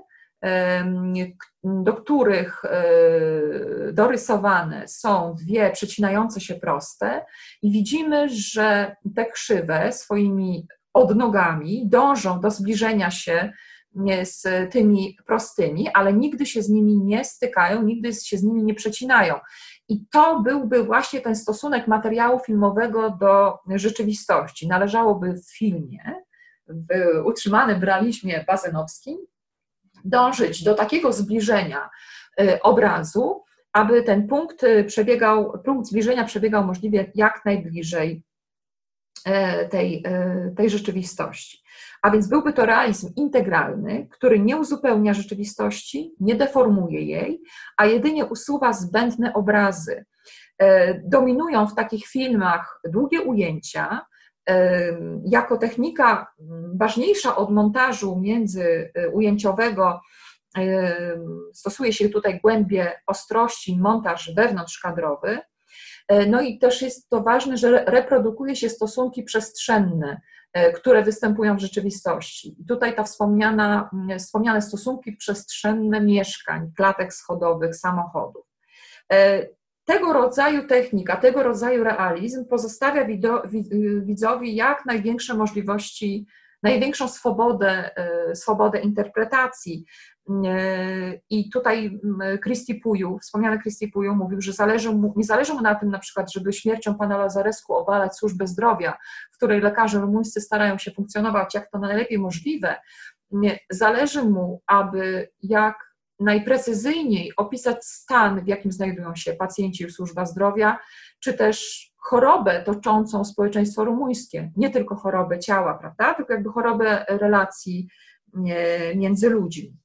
do których dorysowane są dwie przecinające się proste i widzimy, że te krzywe swoimi odnogami dążą do zbliżenia się z tymi prostymi, ale nigdy się z nimi nie stykają, nigdy się z nimi nie przecinają. I to byłby właśnie ten stosunek materiału filmowego do rzeczywistości. Należałoby w filmie, utrzymanym w realizmie bazenowskim, dążyć do takiego zbliżenia obrazu, aby ten punkt zbliżenia przebiegał możliwie jak najbliżej tej rzeczywistości. A więc byłby to realizm integralny, który nie uzupełnia rzeczywistości, nie deformuje jej, a jedynie usuwa zbędne obrazy. Dominują w takich filmach długie ujęcia, jako technika ważniejsza od montażu międzyujęciowego. Stosuje się tutaj głębię ostrości, montaż wewnątrzkadrowy. No i też jest to ważne, że reprodukuje się stosunki przestrzenne, które występują w rzeczywistości. I tutaj ta wspomniane stosunki przestrzenne mieszkań, klatek schodowych, samochodów. Tego rodzaju technika, tego rodzaju realizm pozostawia widzowi jak największe możliwości, największą swobodę interpretacji. I tutaj wspomniany Christie Puyu mówił, że nie zależy mu na tym na przykład, żeby śmiercią pana Lazarescu obalać służbę zdrowia, w której lekarze rumuńscy starają się funkcjonować jak to najlepiej możliwe. Zależy mu, aby jak najprecyzyjniej opisać stan, w jakim znajdują się pacjenci i służba zdrowia, czy też chorobę toczącą społeczeństwo rumuńskie, nie tylko chorobę ciała, prawda, tylko jakby chorobę relacji między ludźmi.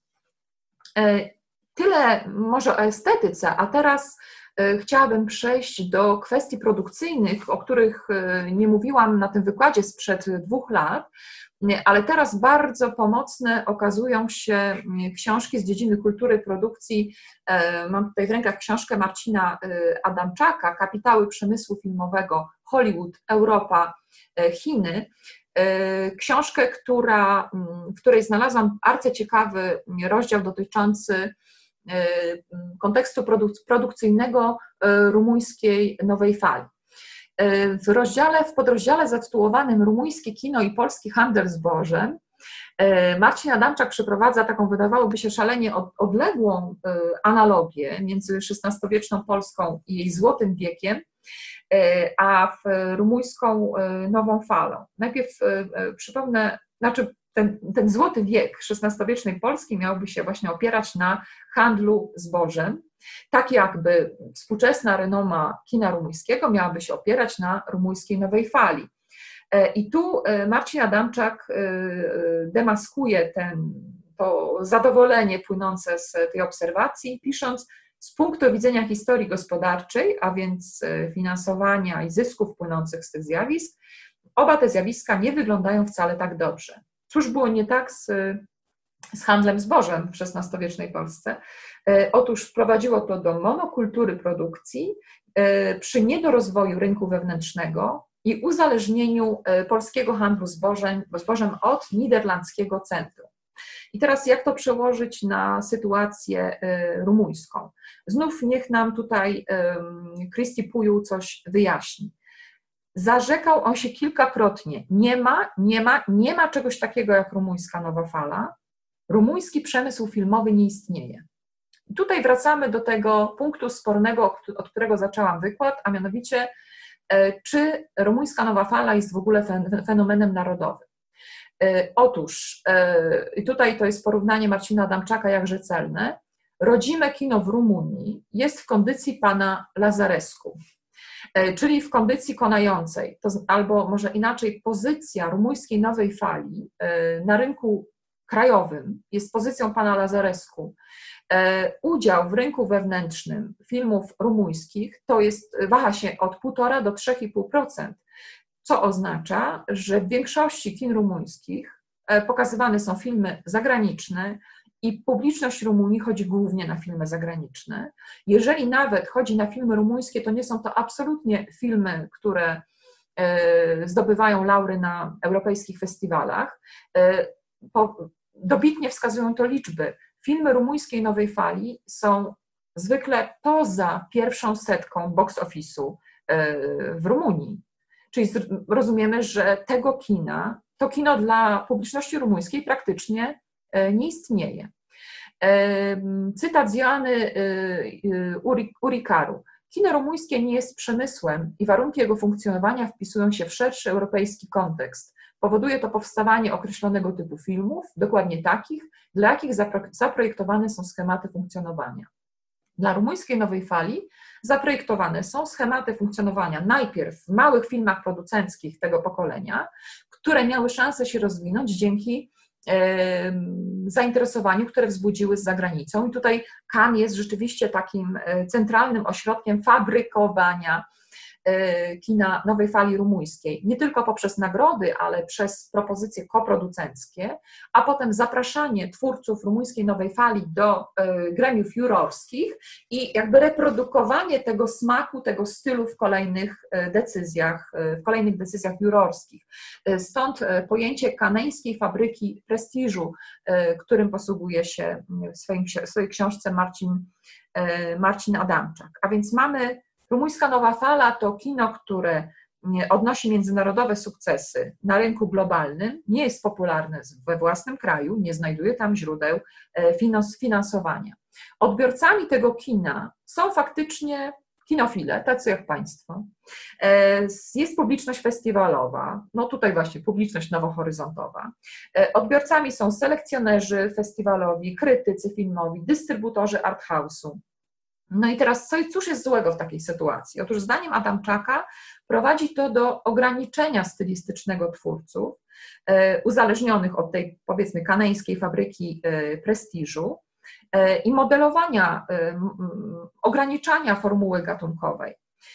Tyle może o estetyce, a teraz chciałabym przejść do kwestii produkcyjnych, o których nie mówiłam na tym wykładzie sprzed 2 lat, ale teraz bardzo pomocne okazują się książki z dziedziny kultury i produkcji. Mam tutaj w rękach książkę Marcina Adamczaka, Kapitały przemysłu filmowego Hollywood, Europa, Chiny. Książkę, w której znalazłam arcyciekawy rozdział dotyczący kontekstu produkcyjnego rumuńskiej nowej fali. W podrozdziale zatytułowanym Rumuńskie kino i polski handel zbożem Marcin Adamczak przeprowadza taką, wydawałoby się, szalenie odległą analogię między XVI-wieczną Polską i jej złotym wiekiem, a rumuńską nową falą. Najpierw przypomnę, ten złoty wiek XVI-wiecznej Polski miałby się właśnie opierać na handlu zbożem, tak jakby współczesna renoma kina rumuńskiego miałaby się opierać na rumuńskiej nowej fali. I tu Marcin Adamczak demaskuje to zadowolenie płynące z tej obserwacji, pisząc: z punktu widzenia historii gospodarczej, a więc finansowania i zysków płynących z tych zjawisk, oba te zjawiska nie wyglądają wcale tak dobrze. Cóż było nie tak z handlem zbożem w XVI-wiecznej Polsce? Otóż prowadziło to do monokultury produkcji przy niedorozwoju rynku wewnętrznego i uzależnieniu polskiego handlu zbożem od niderlandzkiego centrum. I teraz jak to przełożyć na sytuację rumuńską? Znów niech nam tutaj Cristi Puiu coś wyjaśni. Zarzekał on się kilkakrotnie: nie ma czegoś takiego jak rumuńska nowa fala, rumuński przemysł filmowy nie istnieje. I tutaj wracamy do tego punktu spornego, od którego zaczęłam wykład, a mianowicie, czy rumuńska nowa fala jest w ogóle fenomenem narodowym. Otóż, i tutaj to jest porównanie Marcina Adamczaka jakże celne, rodzime kino w Rumunii jest w kondycji pana Lazarescu, czyli w kondycji konającej, albo może inaczej, pozycja rumuńskiej nowej fali na rynku krajowym jest pozycją pana Lazarescu. Udział w rynku wewnętrznym filmów rumuńskich waha się od 1,5 do 3,5%, co oznacza, że w większości kin rumuńskich pokazywane są filmy zagraniczne i publiczność Rumunii chodzi głównie na filmy zagraniczne. Jeżeli nawet chodzi na filmy rumuńskie, to nie są to absolutnie filmy, które zdobywają laury na europejskich festiwalach. Dobitnie wskazują to liczby. Filmy rumuńskiej nowej fali są zwykle poza pierwszą setką box office'u w Rumunii. Czyli rozumiemy, że to kino dla publiczności rumuńskiej praktycznie nie istnieje. Cytat z Joanny Urikaru. Kino rumuńskie nie jest przemysłem i warunki jego funkcjonowania wpisują się w szerszy europejski kontekst. Powoduje to powstawanie określonego typu filmów, dokładnie takich, dla jakich zaprojektowane są schematy funkcjonowania. Dla rumuńskiej nowej fali zaprojektowane są schematy funkcjonowania najpierw w małych filmach producenckich tego pokolenia, które miały szansę się rozwinąć dzięki zainteresowaniu, które wzbudziły z zagranicą. I tutaj Cannes jest rzeczywiście takim centralnym ośrodkiem fabrykowania kina nowej fali rumuńskiej, nie tylko poprzez nagrody, ale przez propozycje koproducenckie, a potem zapraszanie twórców rumuńskiej nowej fali do gremiów jurorskich i jakby reprodukowanie tego smaku, tego stylu w kolejnych decyzjach jurorskich. Stąd pojęcie kaneńskiej fabryki prestiżu, którym posługuje się w swojej książce Marcin Adamczak. A więc mamy rumuńska nowa fala to kino, które odnosi międzynarodowe sukcesy na rynku globalnym, nie jest popularne we własnym kraju, nie znajduje tam źródeł finansowania. Odbiorcami tego kina są faktycznie kinofile, tacy jak Państwo. Jest publiczność festiwalowa, no tutaj właśnie publiczność nowohoryzontowa. Odbiorcami są selekcjonerzy festiwalowi, krytycy filmowi, dystrybutorzy art house'u. No i teraz cóż jest złego w takiej sytuacji? Otóż zdaniem Adamczaka prowadzi to do ograniczenia stylistycznego twórców, uzależnionych od tej, powiedzmy, kaneńskiej fabryki prestiżu i modelowania, ograniczania formuły gatunkowej.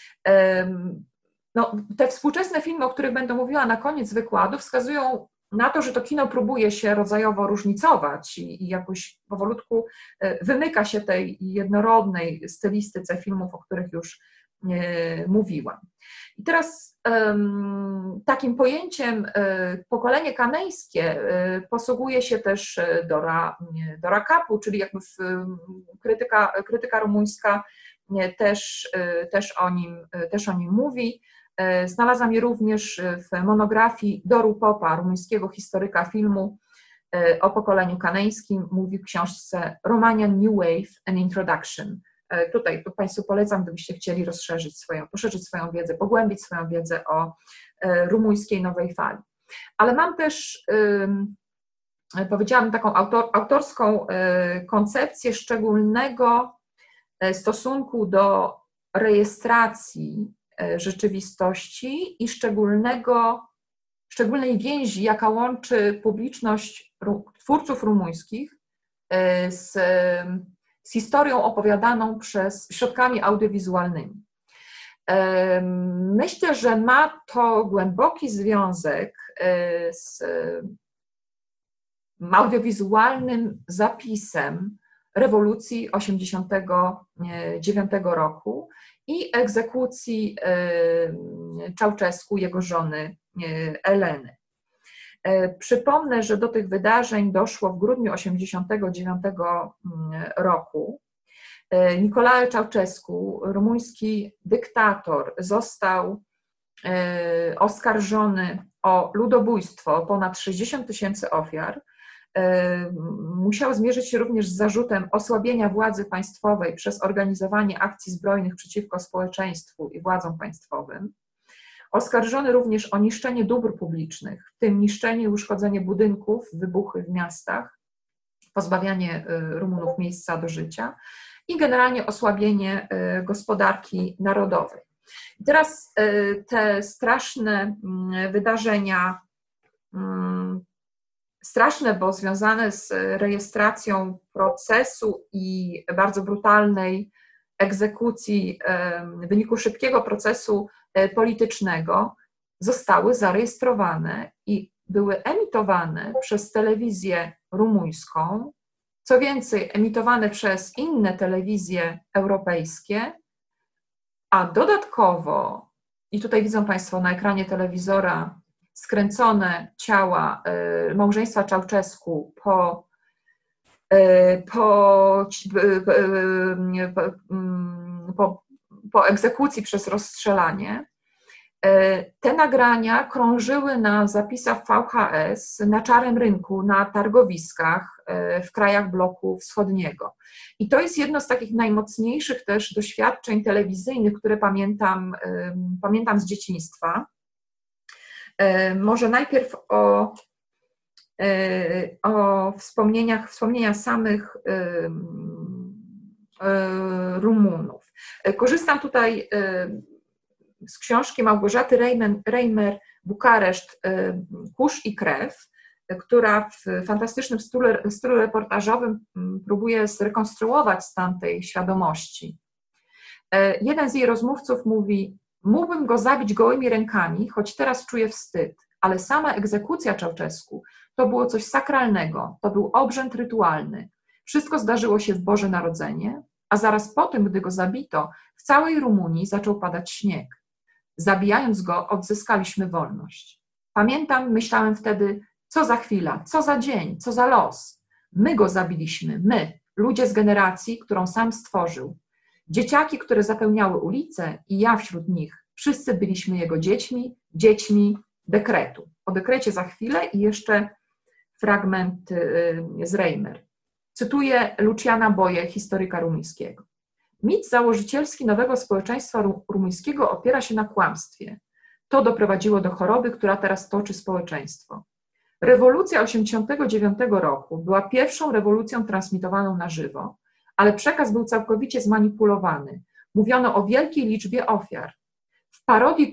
No, te współczesne filmy, o których będę mówiła na koniec wykładu, wskazują na to, że to kino próbuje się rodzajowo różnicować i jakoś powolutku wymyka się tej jednorodnej stylistyce filmów, o których już mówiłam. I teraz takim pojęciem pokolenie kanejskie posługuje się też Dora Kapu, czyli jakby krytyka rumuńska też o nim mówi. Znalazłam je również w monografii Doru Popa, rumuńskiego historyka filmu o pokoleniu kanejskim. Mówi w książce Romanian New Wave: An Introduction. Tutaj Państwu polecam, gdybyście chcieli poszerzyć swoją wiedzę, pogłębić swoją wiedzę o rumuńskiej nowej fali. Ale mam też, powiedziałam, taką autorską koncepcję szczególnego stosunku do rejestracji rzeczywistości i szczególnej więzi, jaka łączy publiczność twórców rumuńskich z historią opowiadaną przez środkami audiowizualnymi. Myślę, że ma to głęboki związek z audiowizualnym zapisem rewolucji 1989 roku i egzekucji Ceausescu, jego żony Eleny. Przypomnę, że do tych wydarzeń doszło w grudniu 1989 roku. Nicolae Ceausescu, rumuński dyktator, został oskarżony o ludobójstwo, ponad 60 000 ofiar. Musiał zmierzyć się również z zarzutem osłabienia władzy państwowej przez organizowanie akcji zbrojnych przeciwko społeczeństwu i władzom państwowym. Oskarżony również o niszczenie dóbr publicznych, w tym niszczenie i uszkodzenie budynków, wybuchy w miastach, pozbawianie Rumunów miejsca do życia i generalnie osłabienie gospodarki narodowej. I teraz te straszne wydarzenia, straszne, bo związane z rejestracją procesu i bardzo brutalnej egzekucji w wyniku szybkiego procesu politycznego, zostały zarejestrowane i były emitowane przez telewizję rumuńską, co więcej, emitowane przez inne telewizje europejskie, a dodatkowo, i tutaj widzą Państwo na ekranie telewizora skręcone ciała małżeństwa Ceausescu po egzekucji przez rozstrzelanie. Te nagrania krążyły na zapisach VHS na czarnym rynku, na targowiskach w krajach bloku wschodniego. I to jest jedno z takich najmocniejszych też doświadczeń telewizyjnych, które pamiętam z dzieciństwa. Może najpierw o wspomnienia samych Rumunów. Korzystam tutaj z książki Małgorzaty Reimer Bukareszt Kurz i krew, która w fantastycznym stylu reportażowym próbuje zrekonstruować stan tej świadomości. Jeden z jej rozmówców mówi: mógłbym go zabić gołymi rękami, choć teraz czuję wstyd, ale sama egzekucja Ceausescu to było coś sakralnego, to był obrzęd rytualny. Wszystko zdarzyło się w Boże Narodzenie, a zaraz po tym, gdy go zabito, w całej Rumunii zaczął padać śnieg. Zabijając go, odzyskaliśmy wolność. Pamiętam, myślałem wtedy, co za chwila, co za dzień, co za los. My go zabiliśmy, my, ludzie z generacji, którą sam stworzył. Dzieciaki, które zapełniały ulice i ja wśród nich, wszyscy byliśmy jego dziećmi dekretu. O dekrecie za chwilę i jeszcze fragment z Reimer. Cytuję Luciana Boję, historyka rumuńskiego. Mit założycielski nowego społeczeństwa rumuńskiego opiera się na kłamstwie. To doprowadziło do choroby, która teraz toczy społeczeństwo. Rewolucja 1989 roku była pierwszą rewolucją transmitowaną na żywo, ale przekaz był całkowicie zmanipulowany. Mówiono o wielkiej liczbie ofiar. W parodii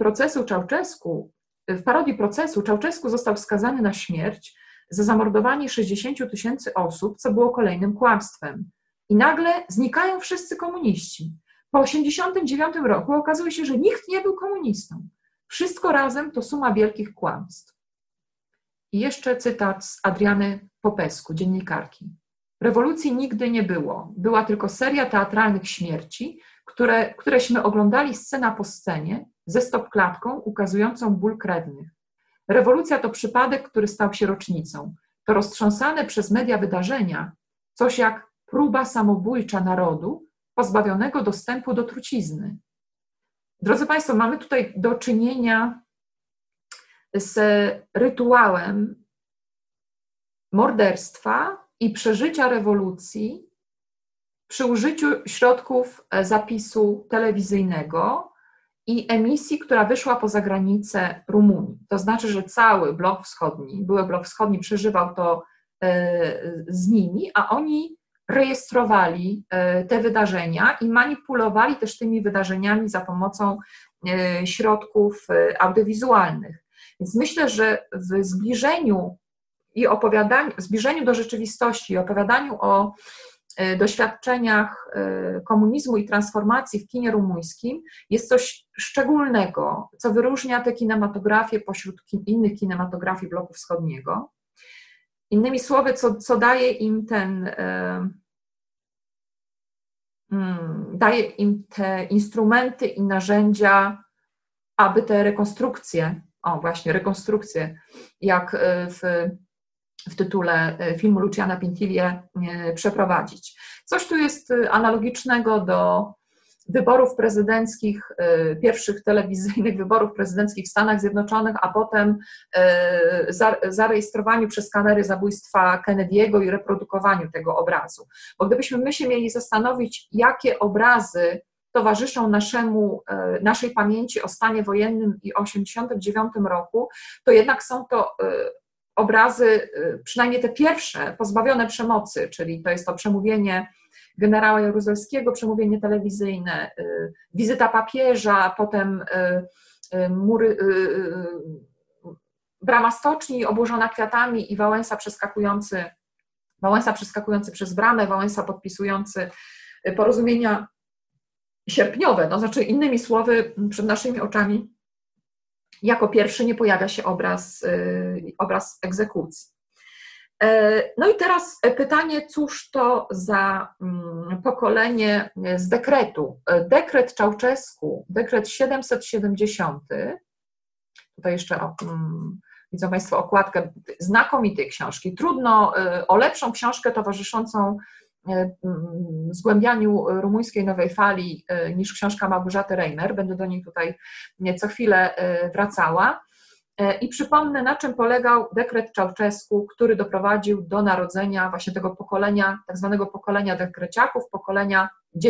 procesu Ceausescu został skazany na śmierć za zamordowanie 60 000 osób, co było kolejnym kłamstwem. I nagle znikają wszyscy komuniści. Po 1989 roku okazuje się, że nikt nie był komunistą. Wszystko razem to suma wielkich kłamstw. I jeszcze cytat z Adriany Popescu, dziennikarki. Rewolucji nigdy nie było. Była tylko seria teatralnych śmierci, któreśmy oglądali scena po scenie ze stopklatką ukazującą ból krewnych. Rewolucja to przypadek, który stał się rocznicą. To roztrząsane przez media wydarzenia, coś jak próba samobójcza narodu pozbawionego dostępu do trucizny. Drodzy Państwo, mamy tutaj do czynienia z rytuałem morderstwa i przeżycia rewolucji przy użyciu środków zapisu telewizyjnego i emisji, która wyszła poza granice Rumunii. To znaczy, że cały blok wschodni, były blok wschodni przeżywał to z nimi, a oni rejestrowali te wydarzenia i manipulowali też tymi wydarzeniami za pomocą środków audiowizualnych. Więc myślę, że w zbliżeniu i zbliżeniu do rzeczywistości, opowiadaniu o doświadczeniach komunizmu i transformacji w kinie rumuńskim jest coś szczególnego, co wyróżnia tę kinematografię pośród innych kinematografii bloku wschodniego. Innymi słowy, co daje im daje im te instrumenty i narzędzia, aby te rekonstrukcje, jak w tytule filmu Luciana Pintiglie przeprowadzić. Coś tu jest analogicznego do wyborów prezydenckich, pierwszych telewizyjnych wyborów prezydenckich w Stanach Zjednoczonych, a potem zarejestrowaniu przez kamery zabójstwa Kennedy'ego i reprodukowaniu tego obrazu. Bo gdybyśmy my się mieli zastanowić, jakie obrazy towarzyszą naszej pamięci o stanie wojennym i o 1989 roku, to jednak są to obrazy, przynajmniej te pierwsze, pozbawione przemocy, czyli to jest to przemówienie generała Jaruzelskiego, przemówienie telewizyjne, wizyta papieża, potem brama stoczni obłożona kwiatami i Wałęsa przeskakujący przez bramę, Wałęsa podpisujący porozumienia sierpniowe, no znaczy innymi słowy przed naszymi oczami jako pierwszy nie pojawia się obraz egzekucji. No i teraz pytanie, cóż to za pokolenie z dekretu. Dekret Ceausescu, dekret 770, tutaj jeszcze widzą Państwo okładkę znakomitej książki. Trudno o lepszą książkę towarzyszącą zgłębianiu rumuńskiej nowej fali niż książka Małgorzaty Reimer. Będę do niej tutaj co chwilę wracała. I przypomnę, na czym polegał dekret Ceausescu, który doprowadził do narodzenia właśnie tego pokolenia, tak zwanego pokolenia dekreciaków, pokolenia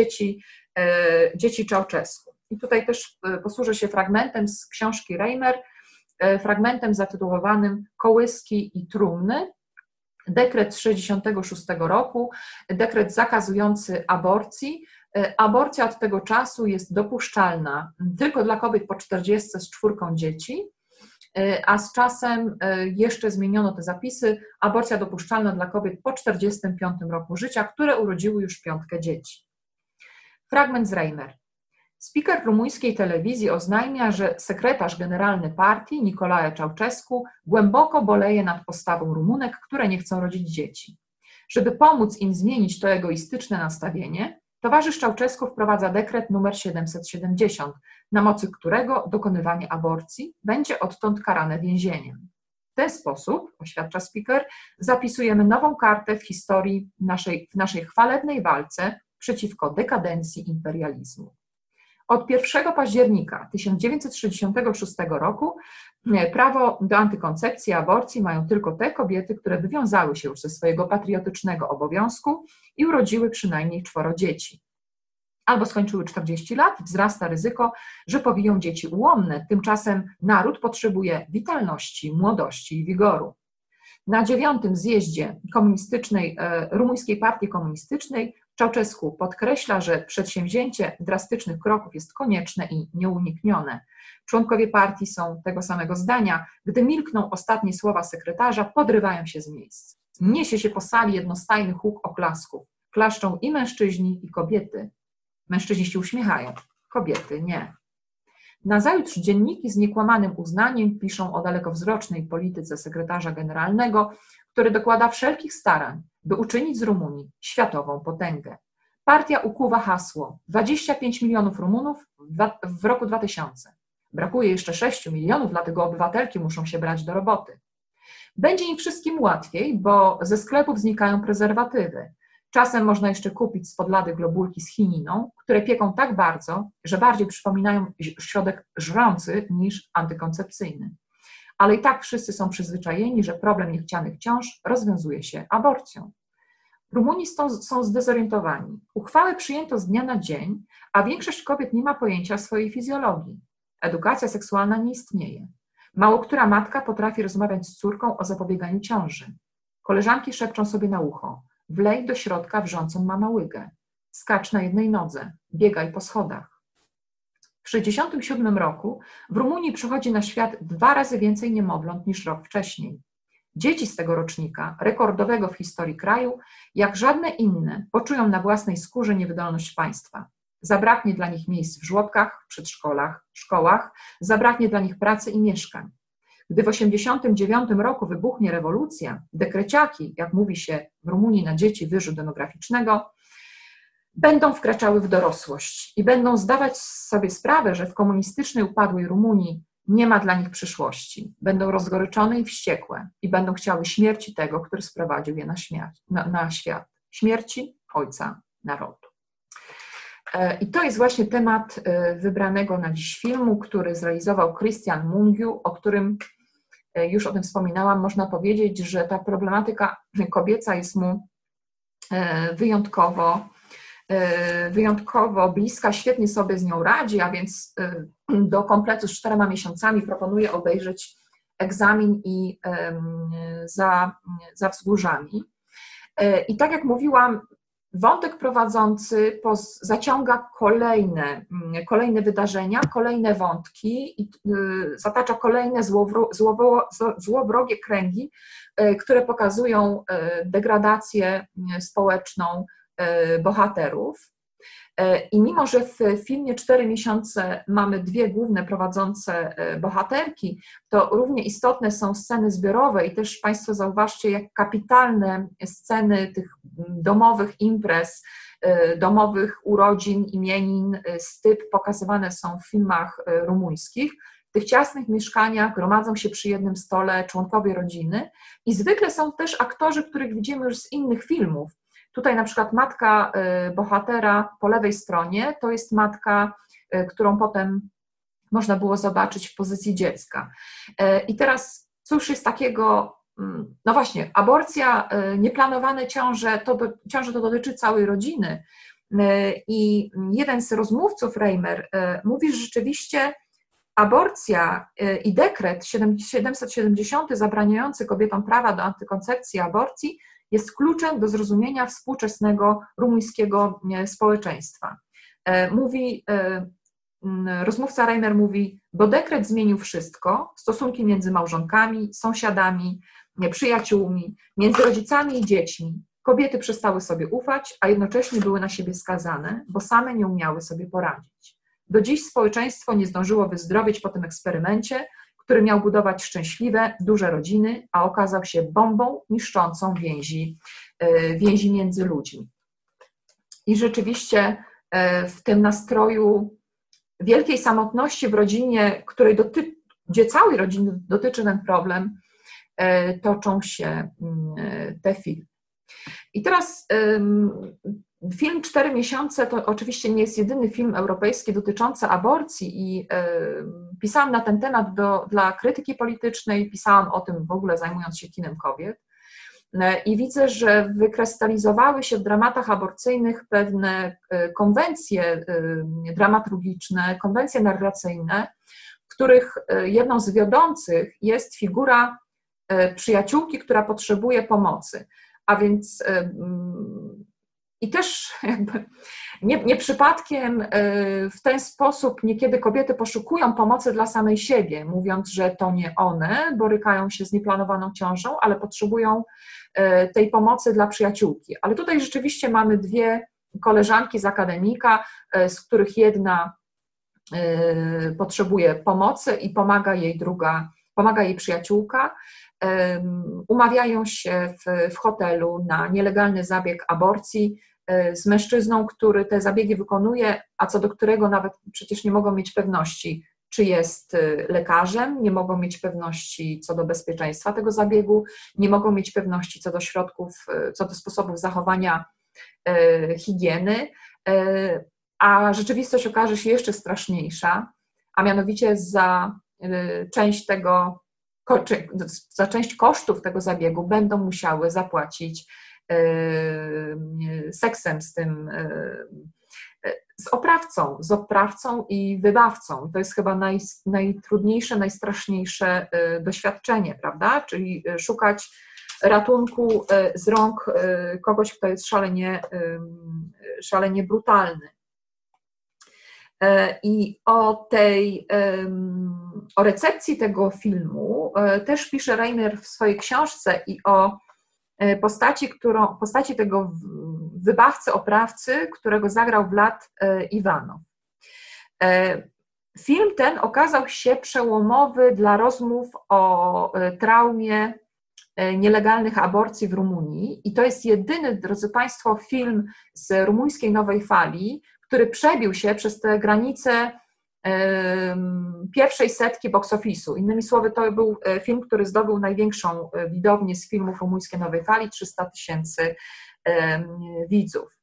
dzieci Ceausescu. I tutaj też posłużę się fragmentem z książki Reimer, fragmentem zatytułowanym Kołyski i trumny. Dekret z 1966 roku, dekret zakazujący aborcji. Aborcja od tego czasu jest dopuszczalna tylko dla kobiet po 40 z 4 dzieci, a z czasem jeszcze zmieniono te zapisy. Aborcja dopuszczalna dla kobiet po 45 roku życia, które urodziły już 5 dzieci. Fragment z Reimer. Speaker rumuńskiej telewizji oznajmia, że sekretarz generalny partii Nicolae Ceausescu głęboko boleje nad postawą Rumunek, które nie chcą rodzić dzieci. Żeby pomóc im zmienić to egoistyczne nastawienie, towarzysz Ceausescu wprowadza dekret nr 770, na mocy którego dokonywanie aborcji będzie odtąd karane więzieniem. W ten sposób, oświadcza speaker, zapisujemy nową kartę w historii w naszej chwalebnej walce przeciwko dekadencji imperializmu. Od 1 października 1966 roku prawo do antykoncepcji i aborcji mają tylko te kobiety, które wywiązały się już ze swojego patriotycznego obowiązku i urodziły przynajmniej 4 dzieci. Albo skończyły 40 lat i wzrasta ryzyko, że powiją dzieci ułomne. Tymczasem naród potrzebuje witalności, młodości i wigoru. Na 9. zjeździe Rumuńskiej Partii Komunistycznej Ceausescu podkreśla, że przedsięwzięcie drastycznych kroków jest konieczne i nieuniknione. Członkowie partii są tego samego zdania. Gdy milkną ostatnie słowa sekretarza, podrywają się z miejsc. Niesie się po sali jednostajny huk oklasków. Klaszczą i mężczyźni, i kobiety. Mężczyźni się uśmiechają, kobiety nie. Nazajutrz dzienniki z niekłamanym uznaniem piszą o dalekowzrocznej polityce sekretarza generalnego, który dokłada wszelkich starań, by uczynić z Rumunii światową potęgę. Partia ukuwa hasło 25 milionów Rumunów w roku 2000. Brakuje jeszcze 6 milionów, dlatego obywatelki muszą się brać do roboty. Będzie im wszystkim łatwiej, bo ze sklepów znikają prezerwatywy. Czasem można jeszcze kupić spod lady globulki z chininą, które pieką tak bardzo, że bardziej przypominają środek żrący niż antykoncepcyjny. Ale i tak wszyscy są przyzwyczajeni, że problem niechcianych ciąż rozwiązuje się aborcją. Rumuni są zdezorientowani. Uchwały przyjęto z dnia na dzień, a większość kobiet nie ma pojęcia o swojej fizjologii. Edukacja seksualna nie istnieje. Mało która matka potrafi rozmawiać z córką o zapobieganiu ciąży. Koleżanki szepczą sobie na ucho: wlej do środka wrzącą mamałygę, skacz na jednej nodze, biegaj po schodach. W 1967 roku w Rumunii przychodzi na świat 2 razy więcej niemowląt niż rok wcześniej. Dzieci z tego rocznika, rekordowego w historii kraju, jak żadne inne, poczują na własnej skórze niewydolność państwa. Zabraknie dla nich miejsc w żłobkach, przedszkolach, szkołach, zabraknie dla nich pracy i mieszkań. Gdy w 1989 roku wybuchnie rewolucja, dekreciaki, jak mówi się w Rumunii na dzieci wyżu demograficznego, będą wkraczały w dorosłość i będą zdawać sobie sprawę, że w komunistycznej upadłej Rumunii nie ma dla nich przyszłości. Będą rozgoryczone i wściekłe i będą chciały śmierci tego, który sprowadził je na świat. Śmierci ojca narodu. I to jest właśnie temat wybranego na dziś filmu, który zrealizował Cristian Mungiu, o którym już o tym wspominałam. Można powiedzieć, że ta problematyka kobieca jest mu wyjątkowo bliska, świetnie sobie z nią radzi, a więc do kompletu z 4 miesiącami proponuję obejrzeć Egzamin i za wzgórzami. I tak jak mówiłam, wątek prowadzący zaciąga kolejne wydarzenia, kolejne wątki i zatacza kolejne złowrogie kręgi, które pokazują degradację społeczną bohaterów. I mimo, że w filmie 4 miesiące mamy 2 główne prowadzące bohaterki, to równie istotne są sceny zbiorowe i też Państwo zauważcie, jak kapitalne sceny tych domowych imprez, domowych urodzin, imienin, styp pokazywane są w filmach rumuńskich. W tych ciasnych mieszkaniach gromadzą się przy jednym stole członkowie rodziny i zwykle są też aktorzy, których widzimy już z innych filmów. Tutaj na przykład matka bohatera po lewej stronie to jest matka, którą potem można było zobaczyć w pozycji dziecka. I teraz cóż jest takiego, no właśnie, aborcja, nieplanowane ciąże to dotyczy całej rodziny. I jeden z rozmówców, Reimer, mówi, że rzeczywiście aborcja i dekret 770 zabraniający kobietom prawa do antykoncepcji i aborcji jest kluczem do zrozumienia współczesnego rumuńskiego społeczeństwa. Rozmówca Reimer mówi, bo dekret zmienił wszystko, stosunki między małżonkami, sąsiadami, przyjaciółmi, między rodzicami i dziećmi. Kobiety przestały sobie ufać, a jednocześnie były na siebie skazane, bo same nie umiały sobie poradzić. Do dziś społeczeństwo nie zdążyło wyzdrowieć po tym eksperymencie, który miał budować szczęśliwe, duże rodziny, a okazał się bombą niszczącą więzi między ludźmi. I rzeczywiście w tym nastroju wielkiej samotności w rodzinie, gdzie całej rodziny dotyczy ten problem, toczą się te filmy. I teraz film 4 miesiące to oczywiście nie jest jedyny film europejski dotyczący aborcji i pisałam na ten temat dla krytyki politycznej, pisałam o tym w ogóle zajmując się kinem kobiet i widzę, że wykrystalizowały się w dramatach aborcyjnych pewne konwencje dramaturgiczne, konwencje narracyjne, w których jedną z wiodących jest figura przyjaciółki, która potrzebuje pomocy, a więc i też jakby nie przypadkiem w ten sposób niekiedy kobiety poszukują pomocy dla samej siebie, mówiąc, że to nie one borykają się z nieplanowaną ciążą, ale potrzebują tej pomocy dla przyjaciółki. Ale tutaj rzeczywiście mamy 2 koleżanki z akademika, z których jedna potrzebuje pomocy i pomaga jej przyjaciółka. Umawiają się w hotelu na nielegalny zabieg aborcji, z mężczyzną, który te zabiegi wykonuje, a co do którego nawet przecież nie mogą mieć pewności, czy jest lekarzem, nie mogą mieć pewności co do bezpieczeństwa tego zabiegu, nie mogą mieć pewności co do środków, co do sposobów zachowania higieny, a rzeczywistość okaże się jeszcze straszniejsza, a mianowicie za część kosztów tego zabiegu będą musiały zapłacić seksem z oprawcą i wybawcą. To jest chyba najtrudniejsze, najstraszniejsze doświadczenie, prawda? Czyli szukać ratunku z rąk kogoś, kto jest szalenie brutalny. I o recepcji tego filmu też pisze Reimer w swojej książce i o postaci tego wybawcy, oprawcy, którego zagrał Vlad Iwanow. Film ten okazał się przełomowy dla rozmów o traumie nielegalnych aborcji w Rumunii i to jest jedyny, drodzy Państwo, film z rumuńskiej Nowej Fali, który przebił się przez te granice pierwszej setki box office'u. Innymi słowy, to był film, który zdobył największą widownię z filmów rumuńskiej Nowej Fali, 300 000 widzów.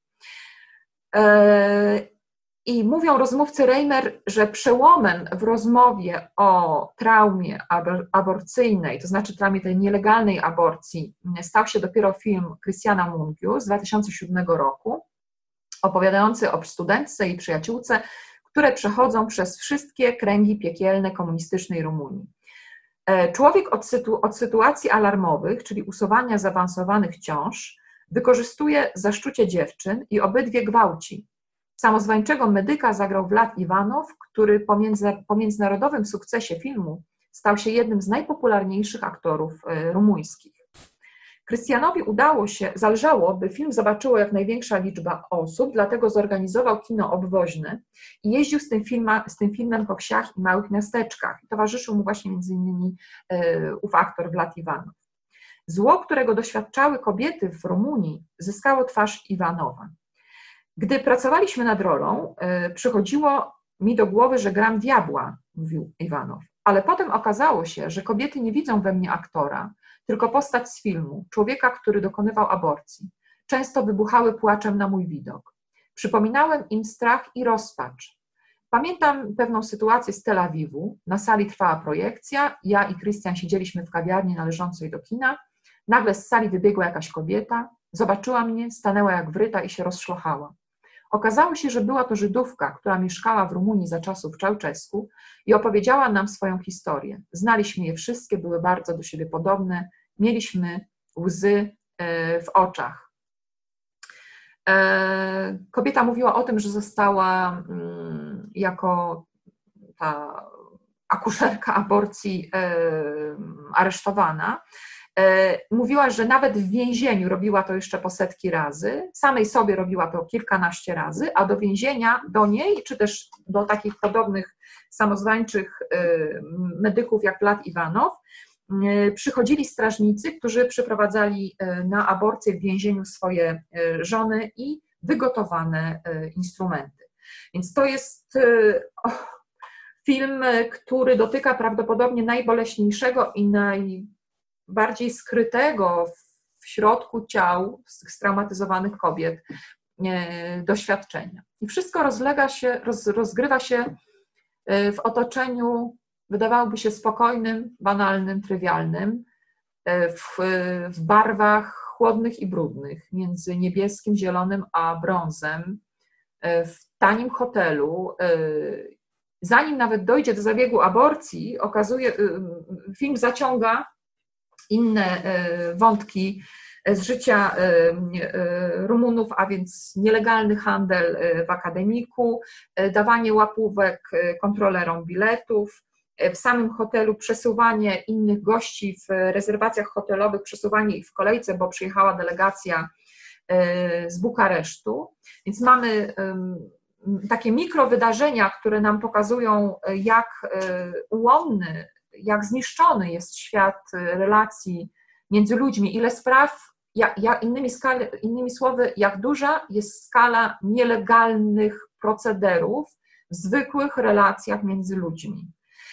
I mówią rozmówcy Reimer, że przełomem w rozmowie o traumie aborcyjnej, to znaczy traumie tej nielegalnej aborcji, stał się dopiero film Christiana Mungiu z 2007 roku, opowiadający o studentce i przyjaciółce, które przechodzą przez wszystkie kręgi piekielne komunistycznej Rumunii. Człowiek od sytuacji alarmowych, czyli usuwania zaawansowanych ciąż, wykorzystuje zaszczucie dziewczyn i obydwie gwałci. Samozwańczego medyka zagrał Vlad Iwanow, który po międzynarodowym sukcesie filmu stał się jednym z najpopularniejszych aktorów rumuńskich. Krystianowi zależało, by film zobaczyło jak największa liczba osób, dlatego zorganizował kino obwoźne i jeździł z tym filmem po wsiach i małych miasteczkach. Towarzyszył mu właśnie między innymi ów aktor Vlad Iwanow. Zło, którego doświadczały kobiety w Rumunii, zyskało twarz Iwanowa. Gdy pracowaliśmy nad rolą, przychodziło mi do głowy, że gram diabła, mówił Iwanow, ale potem okazało się, że kobiety nie widzą we mnie aktora, tylko postać z filmu, człowieka, który dokonywał aborcji. Często wybuchały płaczem na mój widok. Przypominałem im strach i rozpacz. Pamiętam pewną sytuację z Tel Awiwu. Na sali trwała projekcja, ja i Krystian siedzieliśmy w kawiarni należącej do kina. Nagle z sali wybiegła jakaś kobieta, zobaczyła mnie, stanęła jak wryta i się rozszlochała. Okazało się, że była to Żydówka, która mieszkała w Rumunii za czasów Ceausescu i opowiedziała nam swoją historię. Znaliśmy je wszystkie, były bardzo do siebie podobne, mieliśmy łzy w oczach. Kobieta mówiła o tym, że została jako ta akuszerka aborcji aresztowana. Mówiła, że nawet w więzieniu robiła to jeszcze po setki razy, samej sobie robiła to kilkanaście razy, a do więzienia, do niej, czy też do takich podobnych samozwańczych medyków jak Vlad Iwanow, przychodzili strażnicy, którzy przyprowadzali na aborcję w więzieniu swoje żony i wygotowane instrumenty. Więc to jest film, który dotyka prawdopodobnie najboleśniejszego i najbardziej skrytego w środku ciał straumatyzowanych kobiet doświadczenia. I wszystko rozgrywa się w otoczeniu, wydawałoby się spokojnym, banalnym, trywialnym, w barwach chłodnych i brudnych, między niebieskim, zielonym a brązem, w tanim hotelu. Zanim nawet dojdzie do zabiegu aborcji, film zaciąga inne wątki z życia Rumunów, a więc nielegalny handel w akademiku, dawanie łapówek kontrolerom biletów, w samym hotelu przesuwanie innych gości w rezerwacjach hotelowych, przesuwanie ich w kolejce, bo przyjechała delegacja z Bukaresztu. Więc mamy takie mikrowydarzenia, które nam pokazują, jak ułomny, jak zniszczony jest świat relacji między ludźmi, ile spraw innymi słowy, jak duża jest skala nielegalnych procederów w zwykłych relacjach między ludźmi.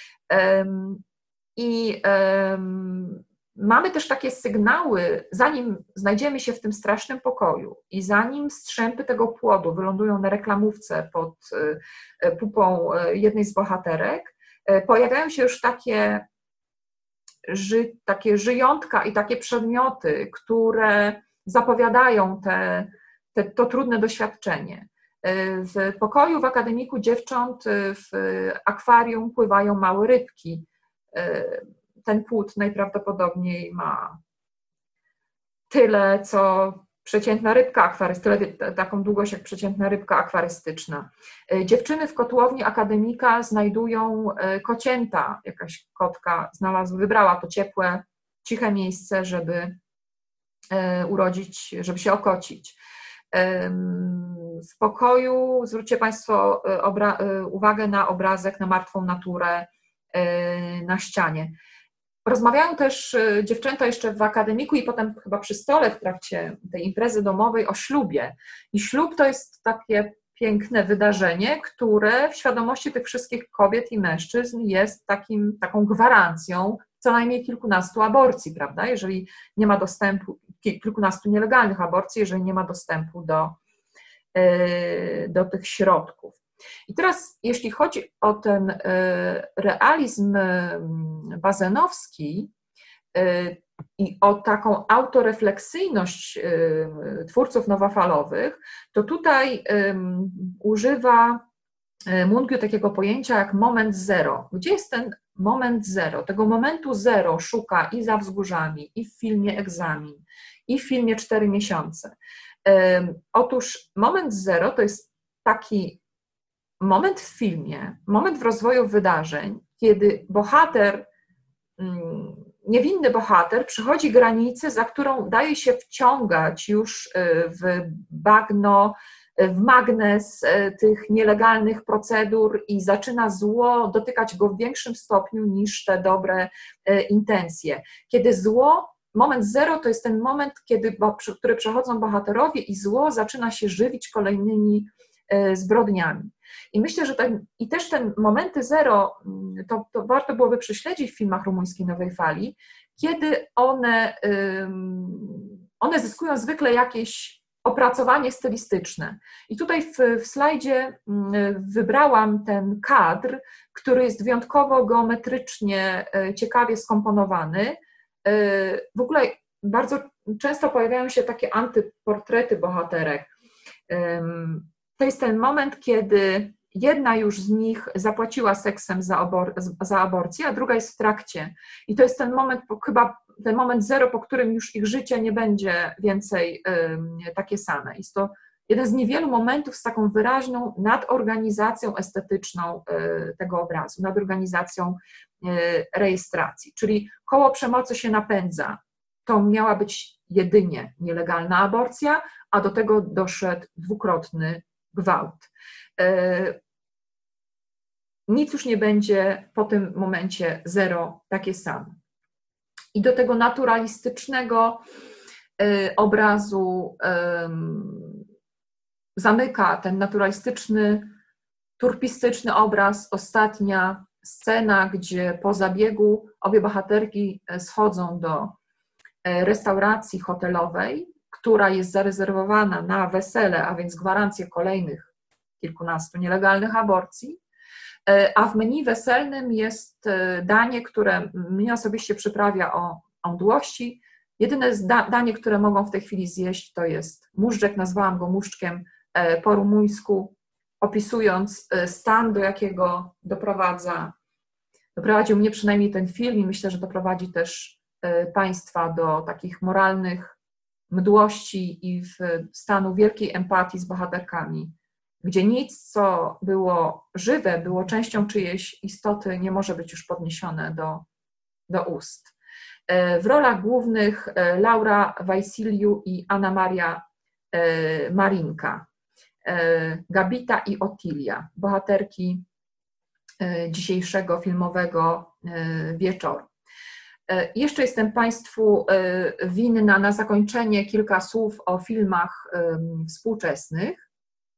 I mamy też takie sygnały, zanim znajdziemy się w tym strasznym pokoju i zanim strzępy tego płodu wylądują na reklamówce pod pupą jednej z bohaterek, pojawiają się już takie żyjątka i takie przedmioty, które zapowiadają to trudne doświadczenie. W pokoju w akademiku dziewcząt w akwarium pływają małe rybki. Ten płód najprawdopodobniej ma tyle, co przeciętna rybka akwarystyczna, taką długość jak przeciętna rybka akwarystyczna. Dziewczyny w kotłowni akademika znajdują kocięta. Jakaś kotka wybrała to ciepłe, ciche miejsce, żeby urodzić, żeby się okocić. W pokoju zwróćcie Państwo uwagę na obrazek, na martwą naturę na ścianie. Rozmawiają też dziewczęta jeszcze w akademiku i potem chyba przy stole w trakcie tej imprezy domowej o ślubie. I ślub to jest takie piękne wydarzenie, które w świadomości tych wszystkich kobiet i mężczyzn jest taką gwarancją co najmniej kilkunastu aborcji, prawda? Jeżeli nie ma dostępu, kilkunastu nielegalnych aborcji, jeżeli nie ma dostępu do tych środków. I teraz, jeśli chodzi o ten realizm bazenowski i o taką autorefleksyjność twórców nowofalowych, to tutaj używa Mungiu takiego pojęcia jak moment zero. Gdzie jest ten moment zero? Tego momentu zero szuka i Za wzgórzami, i w filmie Egzamin, i w filmie 4 miesiące. Otóż moment zero to jest taki moment w filmie, moment w rozwoju wydarzeń, kiedy bohater, niewinny bohater przychodzi granicę, za którą daje się wciągać już w bagno, w magnes tych nielegalnych procedur i zaczyna zło dotykać go w większym stopniu niż te dobre intencje. Kiedy moment zero to jest ten moment, który przechodzą bohaterowie i zło zaczyna się żywić kolejnymi zbrodniami. I myślę, że też ten momenty zero, to warto byłoby prześledzić w filmach rumuńskiej nowej fali, kiedy one zyskują zwykle jakieś opracowanie stylistyczne. I tutaj w slajdzie wybrałam ten kadr, który jest wyjątkowo geometrycznie ciekawie skomponowany. W ogóle bardzo często pojawiają się takie antyportrety bohaterek. To jest ten moment, kiedy jedna już z nich zapłaciła seksem za aborcję, a druga jest w trakcie. I to jest ten moment, chyba ten moment zero, po którym już ich życie nie będzie więcej takie same. Jest to jeden z niewielu momentów z taką wyraźną nadorganizacją estetyczną tego obrazu, nadorganizacją rejestracji. Czyli koło przemocy się napędza. To miała być jedynie nielegalna aborcja, a do tego doszedł dwukrotny gwałt. Nic już nie będzie po tym momencie zero takie samo. I do tego naturalistycznego obrazu zamyka ten naturalistyczny, turpistyczny obraz ostatnia scena, gdzie po zabiegu obie bohaterki schodzą do restauracji hotelowej, która jest zarezerwowana na wesele, a więc gwarancję kolejnych kilkunastu nielegalnych aborcji, a w menu weselnym jest danie, które mnie osobiście przyprawia o mdłości. Jedyne danie, które mogą w tej chwili zjeść, to jest mużdżek, nazwałam go muszczkiem po rumuńsku, opisując stan, do jakiego doprowadził mnie przynajmniej ten film i myślę, że doprowadzi też Państwa do takich moralnych mdłości i stanu wielkiej empatii z bohaterkami, gdzie nic, co było żywe, było częścią czyjejś istoty, nie może być już podniesione do ust. W rolach głównych Laura Vaisiliu i Anna Maria Marinka, Gabita i Otilia, bohaterki dzisiejszego filmowego wieczoru. Jeszcze jestem Państwu winna na zakończenie kilka słów o filmach współczesnych.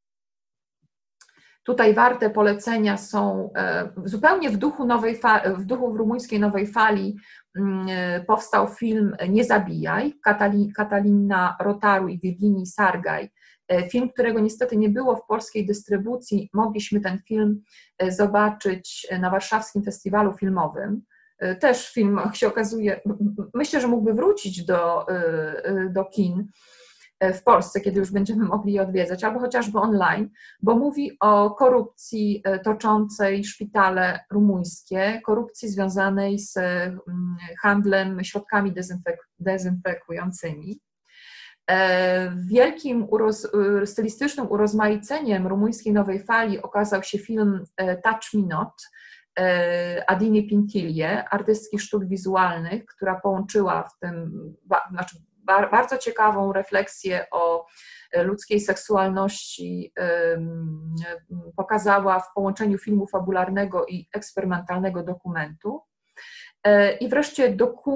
Tutaj warte polecenia są zupełnie w duchu rumuńskiej nowej fali. Powstał film Nie zabijaj, Katalina Rotaru i Virginii Sargaj. Film, którego niestety nie było w polskiej dystrybucji. Mogliśmy ten film zobaczyć na Warszawskim Festiwalu Filmowym. Też film się okazuje, myślę, że mógłby wrócić do kin w Polsce, kiedy już będziemy mogli je odwiedzać, albo chociażby online, bo mówi o korupcji toczącej szpitale rumuńskie, korupcji związanej z handlem środkami dezynfekującymi. Wielkim stylistycznym urozmaiceniem rumuńskiej nowej fali okazał się film Touch Me Not Adiny Pintilie, artystki sztuk wizualnych, która połączyła w tym, bardzo ciekawą refleksję o ludzkiej seksualności, pokazała w połączeniu filmu fabularnego i eksperymentalnego dokumentu. I wreszcie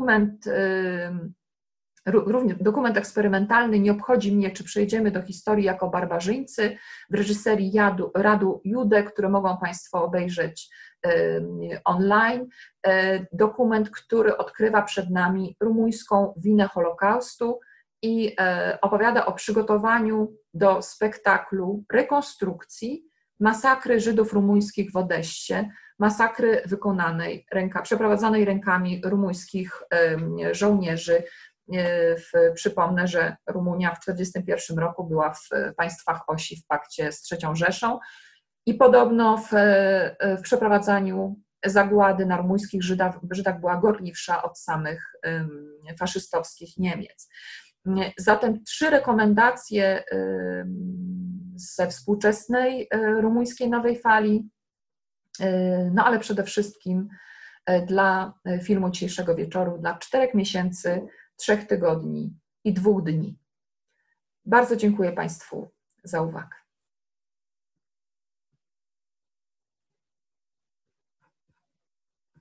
dokument eksperymentalny Nie obchodzi mnie, czy przejdziemy do historii jako barbarzyńcy, w reżyserii Radu Jude, który mogą Państwo obejrzeć online. Dokument, który odkrywa przed nami rumuńską winę Holokaustu i opowiada o przygotowaniu do spektaklu rekonstrukcji masakry Żydów rumuńskich w Odessie, masakry przeprowadzonej rękami rumuńskich żołnierzy. Przypomnę, że Rumunia w 1941 roku była w państwach osi w pakcie z III Rzeszą i podobno w przeprowadzaniu zagłady na rumuńskich Żydach była gorliwsza od samych faszystowskich Niemiec. Zatem 3 rekomendacje ze współczesnej rumuńskiej nowej fali, no ale przede wszystkim dla filmu dzisiejszego wieczoru, dla 4 miesięcy, 3 tygodni i 2 dni. Bardzo dziękuję Państwu za uwagę.